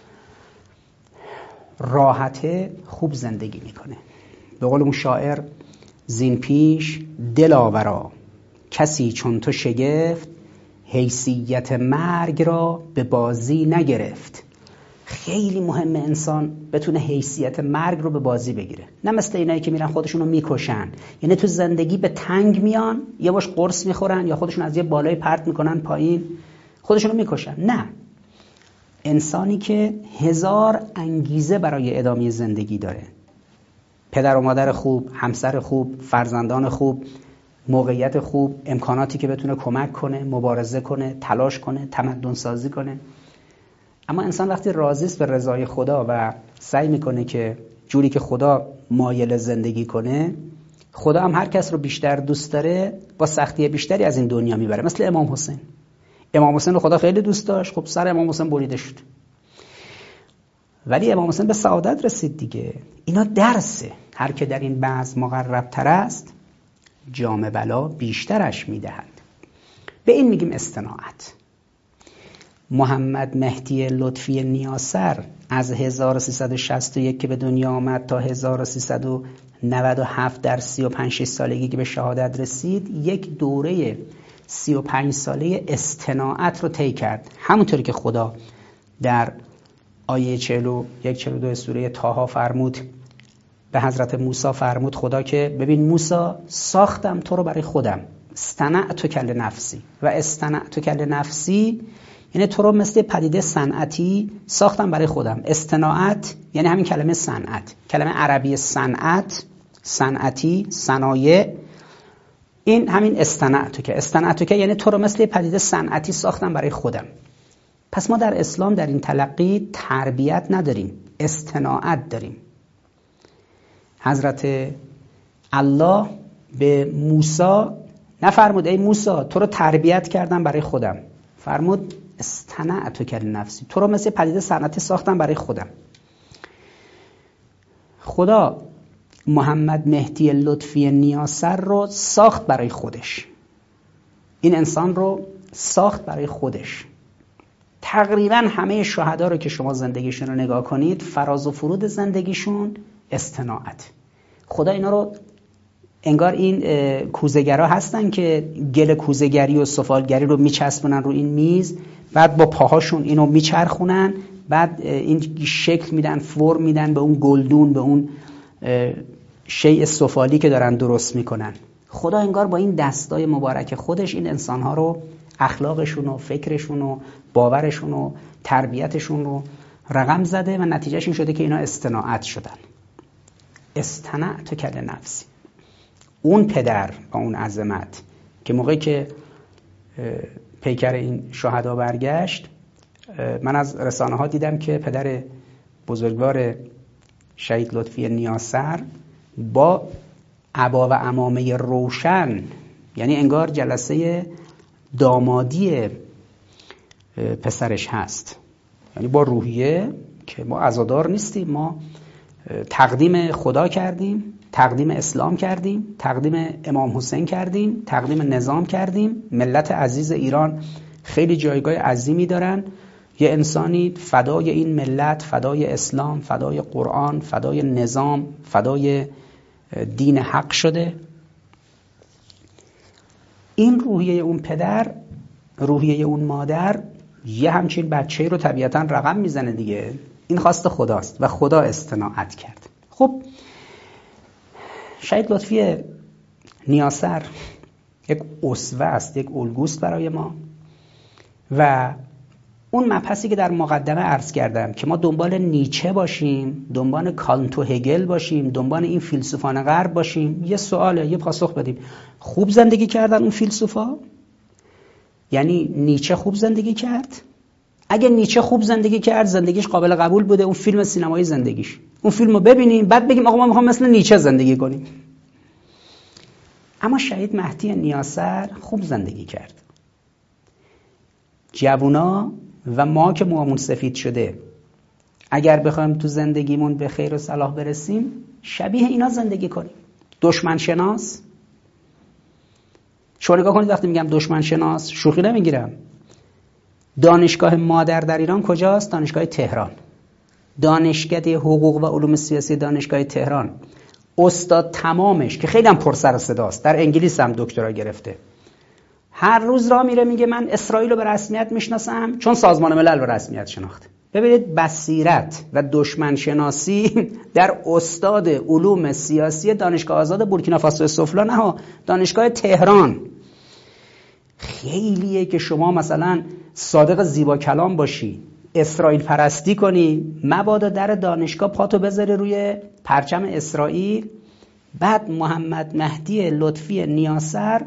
راحته خوب زندگی میکنه. به قول اون شاعر زین پیش دلاورا کسی چون تو شگفت، حیثیت مرگ را به بازی نگرفت. خیلی مهمه انسان بتونه حیثیت مرگ رو به بازی بگیره، نه مثل اینایی که میرن خودشون رو میکشن. یعنی تو زندگی به تنگ میان، یه باش قرص میخورن یا خودشون از یه بالای پرت میکنن پایین خودشون رو میکشن. نه، انسانی که هزار انگیزه برای ادامه زندگی داره، پدر و مادر خوب، همسر خوب، فرزندان خوب، موقعیت خوب، امکاناتی که بتونه کمک کنه، مبارزه کنه، تلاش کنه، تمدن سازی کنه. اما انسان وقتی راضی است به رضای خدا و سعی میکنه که جوری که خدا مایل زندگی کنه، خدا هم هر کس رو بیشتر دوست داره با سختی بیشتری از این دنیا میبره. مثل امام حسین. امام حسین رو خدا خیلی دوست داشت، خب سر امام حسین بریده شد، ولی امام حسین به سعادت رسید دیگه. اینا درسه. هر که در این بعض مقرب تر است جام بلا بیشترش میدهند. به این میگیم استناعت. محمد مهدی لطفی نیاسر از هزار و سیصد و شصت و یک که به دنیا آمد تا هزار و سیصد و نود و هفت در سی و پنج سالگی که به شهادت رسید، یک دوره سی و پنج ساله استناعت رو طی کرد. همونطوری که خدا در آیه چهل و یک چهل و دو سوره طه فرمود، به حضرت موسی فرمود خدا که ببین موسی، ساختم تو رو برای خودم، استنعت کل نفسی. و استنعت کل نفسی یعنی تو رو مثل پدیده صنعتی ساختم برای خودم. استناعت یعنی همین کلمه صنعت، کلمه عربی صنعت، صنعتی، صنایع، این همین استنعت که استنعت که یعنی تو رو مثل پدیده صنعتی ساختم برای خودم. پس ما در اسلام در این تلقی تربیت نداریم، استناعت داریم. حضرت الله به موسی نفرمود ای موسی تو رو تربیت کردم برای خودم، فرمود استنعت کل نفسی، تو رو مثل پدیده صنعتی ساختم برای خودم. خدا محمد مهدی لطفی نیاسر رو ساخت برای خودش. این انسان رو ساخت برای خودش. تقریبا همه شهدا رو که شما زندگیشون رو نگاه کنید، فراز و فرود زندگیشون استناعت. خدا اینا رو انگار این کوزه‌گرا هستن که گل کوزه‌گری و سفالگری رو میچسبونن رو این میز، بعد با پاهاشون اینو میچرخونن، بعد این شکل میدن، فرم میدن به اون گلدون، به اون شیء سفالی که دارن درست میکنن. خدا انگار با این دستای مبارک خودش این انسانها رو، اخلاقشون و فکرشون و باورشون و تربیتشون رو رقم زده و نتیجهش این شده که اینا استناعت شدن. استنعت کل نفسی. اون پدر با اون عظمت که موقعی که پیکر این شهدا برگشت، من از رسانه ها دیدم که پدر بزرگوار شهید لطفی نیاسر با عبا و عمامه روشن، یعنی انگار جلسه دامادی پسرش هست، یعنی با روحیه که ما عزادار نیستیم، ما تقدیم خدا کردیم، تقدیم اسلام کردیم، تقدیم امام حسین کردیم، تقدیم نظام کردیم. ملت عزیز ایران خیلی جایگاه عظیمی دارن. یه انسانی فدای این ملت، فدای اسلام، فدای قرآن، فدای نظام، فدای دین حق شده. این روحیه اون پدر، روحیه اون مادر یه همچین بچه‌ای رو طبیعتاً رقم میزنه دیگه. این خواست خداست و خدا استناعت کرد. خب شهید لطفی نیاسر یک اسوه است، یک الگوست برای ما و اون مبحثی که در مقدمه عرض کردم که ما دنبال نیچه باشیم، دنبال کانت و هگل باشیم، دنبال این فیلسوفان غرب باشیم، یه سواله، یه پاسخ بدیم. خوب زندگی کردن اون فیلسوفا؟ یعنی نیچه خوب زندگی کرد؟ اگه نیچه خوب زندگی کرد، زندگیش قابل قبول بوده، اون فیلم سینمایی زندگیش، اون فیلمو ببینیم بعد بگیم آقا ما میخوام مثل نیچه زندگی کنیم. اما شهید مهدی نیاسر خوب زندگی کرد. جوونا و ما که موامون سفید شده، اگر بخوایم تو زندگیمون به خیر و صلاح برسیم، شبیه اینا زندگی کنیم. دشمن شناس. شما نگاه کنید وقتی میگم دشمن شناس شوخی نمیگیرم. دانشگاه مادر در ایران کجاست؟ دانشگاه تهران. دانشکده حقوق و علوم سیاسی دانشگاه تهران، استاد تمامش که خیلی هم پر سر و صداست، در انگلیس هم دکترا گرفته، هر روز راه میره میگه من اسرائیل رو به رسمیت میشناسم چون سازمان ملل به رسمیت شناخته. ببینید بصیرت و دشمن شناسی در استاد علوم سیاسی دانشگاه آزاد بورکینافاسو سفلا، نه دانشگاه تهران. خیلیه که شما مثلا صادق زیبا کلام باشی، اسرائیل پرستی کنی، مبادا در دانشگاه پاتو بذاری روی پرچم اسرائیل، بعد محمد مهدی لطفی نیاسر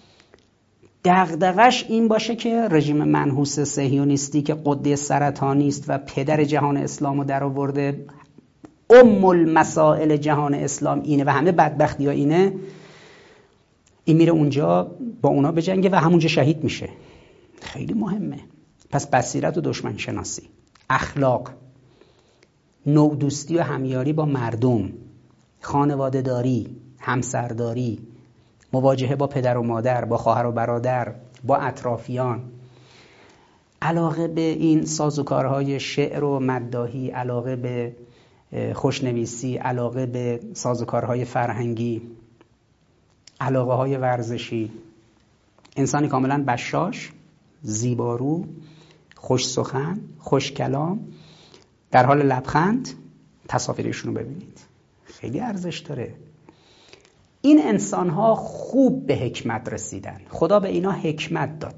دغدغش این باشه که رژیم منحوس صهیونیستی که غده سرطانی است و پدر جهان اسلامو در آورده، ام المسائل جهان اسلام اینه و همه بدبختی ها اینه، این میره اونجا با اونا بجنگه و همونجا شهید میشه. خیلی مهمه. پس بصیرت و دشمن شناسی، اخلاق، نوع دوستی و همیاری با مردم، خانواده داری، همسرداری، مواجهه با پدر و مادر، با خواهر و برادر، با اطرافیان، علاقه به این سازوکارهای شعر و مداحی، علاقه به خوشنویسی، علاقه به سازوکارهای فرهنگی، علاقه های ورزشی. انسانی کاملا بشاش، زیبارو، خوش سخن، خوش کلام، در حال لبخند. تصاویرشون رو ببینید، خیلی ارزش داره. این انسان‌ها خوب به حکمت رسیدن. خدا به اینا حکمت داد.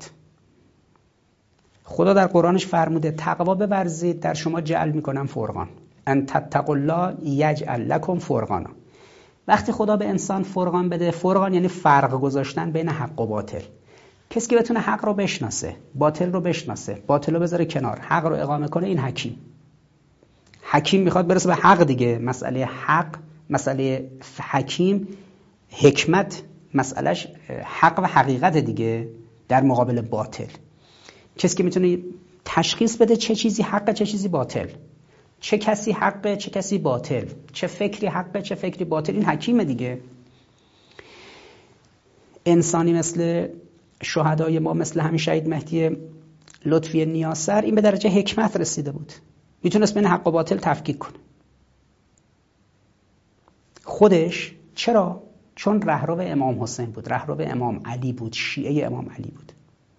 خدا در قرآنش فرموده تقوا بورزید در شما جعل میکنم فرقان، ان تتقوا الله یجعل لکم فرقانا. وقتی خدا به انسان فرقان بده، فرقان یعنی فرق گذاشتن بین حق و باطل. کسی که بتونه حق رو بشناسه، باطل رو بشناسه، باطل رو بذاره کنار، حق رو اقامه کنه، این حکیم. حکیم میخواد برسه به حق دیگه. مسئله حق، مسئله حکیم، حکمت مسئلهش حق و حقیقت دیگه در مقابل باطل. کسی که میتونه تشخیص بده چه چیزی حقه چه چیزی باطل، چه کسی حقه چه کسی باطل، چه فکری حقه چه فکری باطل، این حکیمه دیگه. انسانی مثل شهدای ما، مثل همین شهید مهدی لطفی نیاسر، این به درجه حکمت رسیده بود، میتونست بین حق و باطل تفکیک کنه. خودش چرا؟ چون رهرو امام حسین بود، رهرو امام علی بود، شیعه امام علی بود.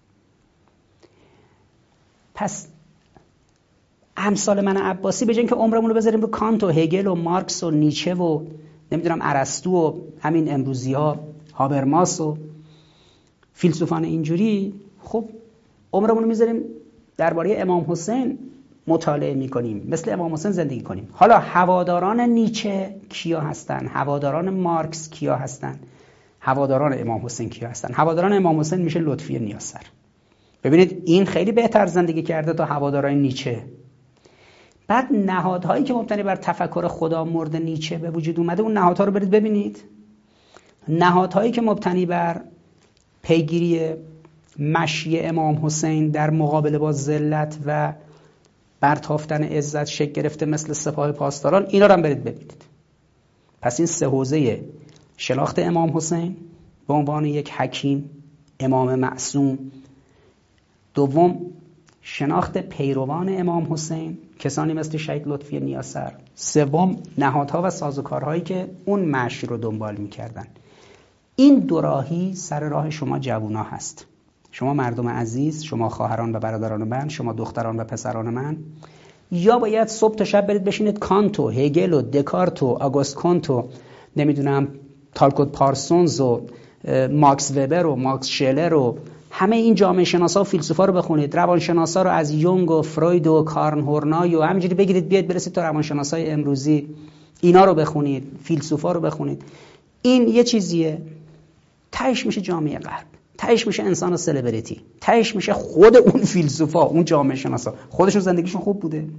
پس امثال من عباسی به جای اینکه عمرمون رو بذاریم رو کانت و هگل و مارکس و نیچه و نمیدونم ارسطو و همین امروزی ها هابرماس و فیلسوفان اینجوری، خب عمرمون رو میذاریم درباره امام حسین مطالعه میکنیم، مثل امام حسین زندگی کنیم. حالا هواداران نیچه کیا هستن؟ هواداران مارکس کیا هستن؟ هواداران امام حسین کیا هستن؟ هواداران امام حسین میشه لطفی نیاسر. ببینید این خیلی بهتر زندگی کرده تا هواداران نیچه. بعد نهادهایی که مبتنی بر تفکر خدا مرد نیچه به وجود اومده، اون نهادها رو برید ببینید. نهادهایی که مبتنی بر پیگیری مشی امام حسین در مقابله با ذلت و برتافتن عزت شکل گرفته مثل سپاه پاسداران، اینا رو هم برید ببینید. پس این سه حوزه شناخت امام حسین به عنوان یک حکیم امام معصوم، دوم شناخت پیروان امام حسین کسانی مثل شهید لطفی نیاسر، سوم نهادها و سازوکارهایی که اون مشی رو دنبال می‌کردن. این دو راهی سر راه شما جوونا هست. شما مردم عزیز، شما خواهران و برادران من، شما دختران و پسران من، یا باید صبح تا شب برید بشینید کانت و هگل و دکارت و آگوست کونت و نمیدونم تالکوت پارسونز و ماکس وبر و ماکس شلر و همه این جامعه شناسا و فیلسوفا رو بخونید، روانشناسا رو از یونگ و فروید و کارن هورنای و همینجوری بگیرید بیاد برسید تا روانشناسای امروزی، اینا رو بخونید، فیلسوفا رو بخونید. این یه چیزیه، تهش میشه جامعه غرب، تهش میشه انسان و سلبریتی، تهش میشه خود اون فیلسوفا، اون جامعه شناسا خودشون زندگیشون خوب بوده.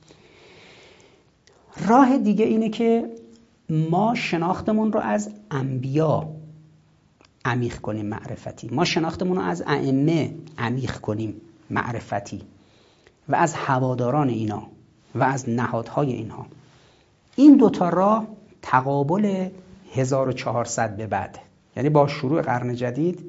راه دیگه اینه که ما شناختمون رو از انبیا عمیق کنیم معرفتی، ما شناختمون رو از ائمه عمیق کنیم معرفتی و از هواداران اینا و از نهادهای اینها. این دوتا راه تقابل هزار و چهارصد به بعد، یعنی با شروع قرن جدید،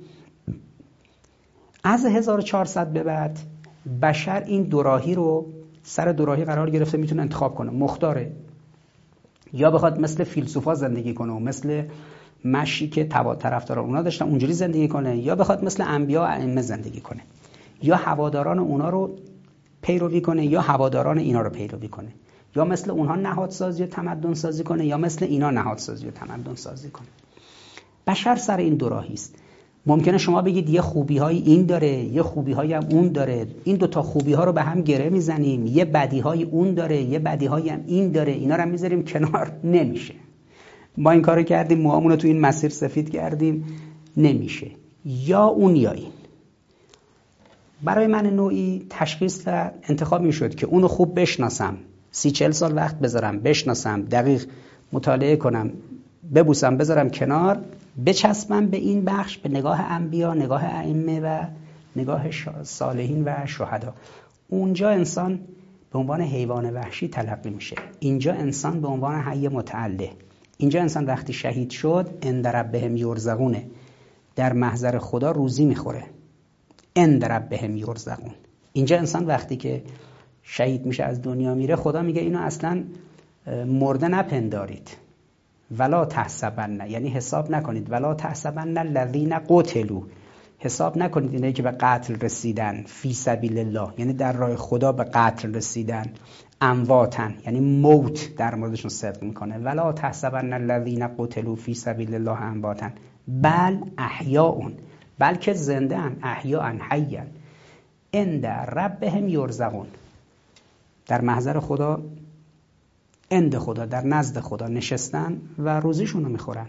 از هزار و چهارصد به بعد بشر این دوراهی رو سر دوراهی قرار گرفته، میتونه انتخاب کنه، مختاره. یا بخواد مثل فیلسوفا زندگی کنه و مثل مشی که طرفداران اونا داشتن اونجوری زندگی کنه، یا بخواد مثل انبیا و ائمه زندگی کنه، یا هواداران اونا رو پیروی کنه یا هواداران اینا رو پیروی کنه، یا مثل اونها نهادسازی و تمدن سازی کنه یا مثل اینا نهادسازی و تمدن سازی کنه. بشر سر این دوراهی است. ممکنه شما بگید یه خوبی های این داره، یه خوبی های هم اون داره، این دوتا خوبی ها رو به هم گره میزنیم، یه بدی های اون داره، یه بدی های هم این داره، اینا رو هم میذاریم کنار، نمیشه. ما این کارو کردیم، موامون رو تو این مسیر سفید کردیم، نمیشه. یا اون یا این. برای من نوعی تشخیص و انتخاب میشد که اونو خوب بشناسم، سی چل سال وقت بذارم بشناسم، دقیق مطالعه کنم، ببوسم، بذارم کنار، بچسبم به این بخش، به نگاه انبیا، نگاه ائمه و نگاه صالحین و شهدا. اونجا انسان به عنوان حیوان وحشی تلقی میشه، اینجا انسان به عنوان حی متعله. اینجا انسان وقتی شهید شد عند ربهم یرزقونه، در محضر خدا روزی میخوره، عند ربهم یرزقون. اینجا انسان وقتی که شهید میشه از دنیا میره، خدا میگه اینو اصلا مرده نپندارید، ولا تحسبن، یعنی حساب نکنید، ولا تحسبن الذین قتلوا، حساب نکنید اینایی که به قتل رسیدن، فی سبیل الله، یعنی در راه خدا به قتل رسیدن، امواتن، یعنی موت در موردشون صدق میکنه، ولا تحسبن الذین قتلوا فی سبیل الله امواتن بل احیاء، بلکه زنده ان، احیاء حیان، عند ربهم یرزقون، در محضر خدا، عند خدا، در نزد خدا نشستن و روزیشون رو میخورن.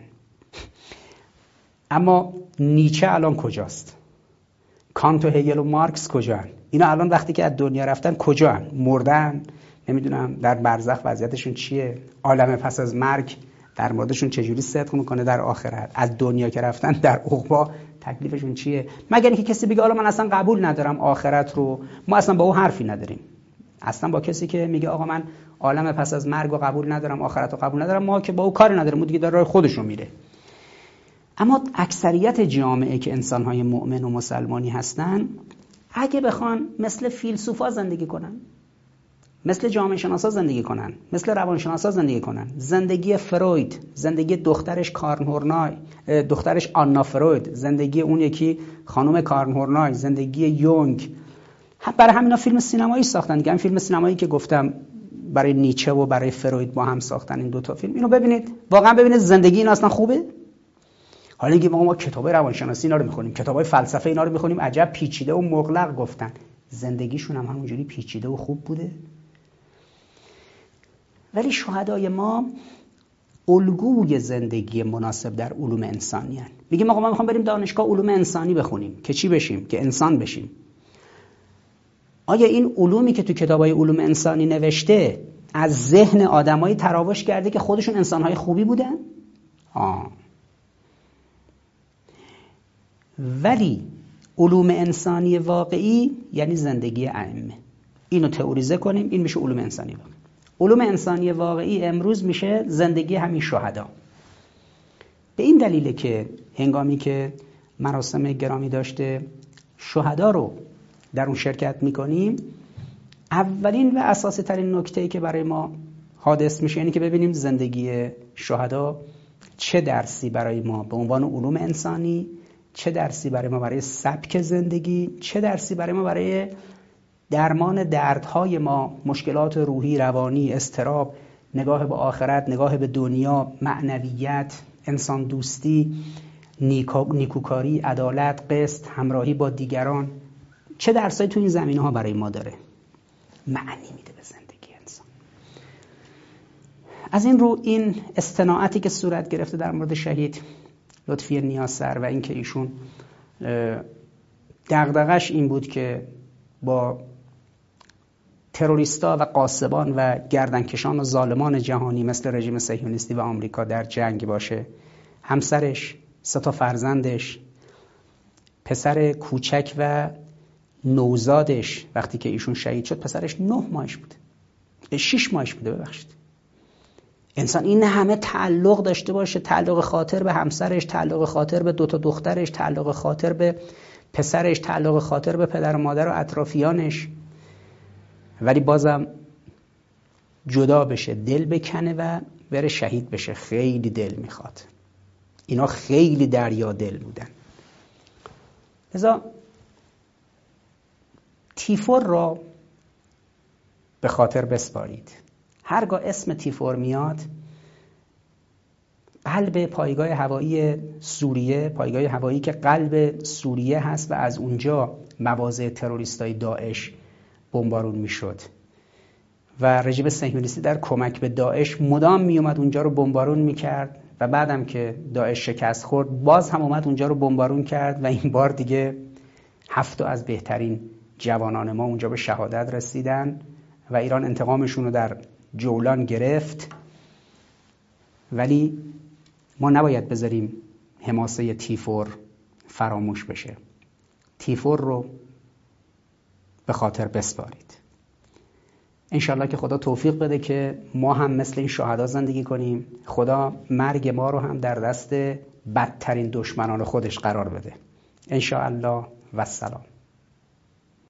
اما نیچه الان کجاست؟ کانت و هگل و مارکس کجان؟ اینا الان وقتی که از دنیا رفتن کجان؟ مردن؟ نمیدونم در برزخ وضعیتشون چیه؟ عالم پس از مرگ در موردشون چجوری صدق میکنه در آخرت؟ از دنیا که رفتن در عقبا تکلیفشون چیه؟ مگر اینکه کسی بگه حالا من اصلا قبول ندارم آخرت رو، ما اصلا با او حرفی نداریم. اصلا با کسی که میگه آقا من عالم پس از مرگ رو قبول ندارم، آخرت رو قبول ندارم، ما که با او کاری نداریم، اون دیگه در راه خودش رو میره. اما اکثریت جامعه که انسان‌های مؤمن و مسلمانی هستن، اگه بخوان مثل فیلسوفا زندگی کنن، مثل جامعه شناسا زندگی کنن، مثل روانشناسا زندگی کنن، زندگی فروید، زندگی دخترش کارن هورنای، دخترش آنا فروید، زندگی اون یکی خانم کارن هورنای، زندگی یونگ، برای همینا فیلم سینمایی ساختن دیگه. هم فیلم سینمایی که گفتم برای نیچه و برای فروید با هم ساختن این دوتا فیلم. اینو ببینید، واقعا ببینید زندگی این اصلا خوبه. حالا اینکه ما کتابای روانشناسی اینا رو میخونیم، کتابای فلسفه اینا رو میخونیم، عجب پیچیده و مغلق گفتن، زندگیشون هم همونجوری پیچیده و خوب بوده؟ ولی شهدای ما الگوی زندگی مناسب در علوم انسانی هستند. میگیم آقا ما میخوام بریم دانشگاه علوم انسانی بخونیم که چی بشیم؟ که انسان بشیم. آیا این علومی که تو کتابای علوم انسانی نوشته از ذهن آدمایی تراوش کرده که خودشون انسانهای خوبی بودن؟ آه. ولی علوم انسانی واقعی یعنی زندگی ائمه. اینو تئوریزه کنیم، این میشه علوم انسانی واقعی. علوم انسانی واقعی امروز میشه زندگی همین شهدا. به این دلیله که هنگامی که مراسم گرامی داشته شهدا رو در اون شرکت میکنیم، اولین و اساسی ترین نکته‌ای که برای ما حادث میشه یعنی که ببینیم زندگی شهدا چه درسی برای ما به عنوان علوم انسانی، چه درسی برای ما برای سبک زندگی، چه درسی برای ما برای درمان دردهای ما، مشکلات روحی، روانی، اضطراب، نگاه به آخرت، نگاه به دنیا، معنویت، انسان دوستی، نیکوکاری، عدالت، قسط، همراهی با دیگران، چه درسایی تو این زمینه‌ها برای ما داره؟ معنی میده به زندگی انسان. از این رو این استناعتی که صورت گرفته در مورد شهید لطفی نیاسر و اینکه ایشون دغدغش این بود که با تروریستا و قاصبان و گردنکشان و ظالمان جهانی مثل رژیم صهیونیستی و آمریکا در جنگ باشه، همسرش، سه تا فرزندش، پسر کوچک و نوزادش وقتی که ایشون شهید شد پسرش نه ماهش بوده، شش ماهش بوده ببخشید. انسان این همه تعلق داشته باشه، تعلق خاطر به همسرش، تعلق خاطر به دوتا دخترش، تعلق خاطر به پسرش، تعلق خاطر به پدر و مادر و اطرافیانش، ولی بازم جدا بشه، دل بکنه و بره شهید بشه. خیلی دل میخواد. اینا خیلی دریا دل بودن. لذا تیفور را به خاطر بسپارید. هرگاه اسم تیفور میاد، قلب پایگاه هوایی سوریه، پایگاه هوایی که قلب سوریه هست و از اونجا مواضع تروریستای داعش بمبارون میشد و رژیم صهیونیستی در کمک به داعش مدام میومد اونجا رو بمبارون میکرد و بعدم که داعش شکست خورد باز هم اومد اونجا رو بمبارون کرد و این بار دیگه هفت از بهترین جوانان ما اونجا به شهادت رسیدن و ایران انتقامشون رو در جولان گرفت. ولی ما نباید بذاریم حماسه تیفور فراموش بشه. تیفور رو به خاطر بسپارید. انشالله که خدا توفیق بده که ما هم مثل این شهدا زندگی کنیم. خدا مرگ ما رو هم در دست بدترین دشمنان خودش قرار بده. انشالله و السلام.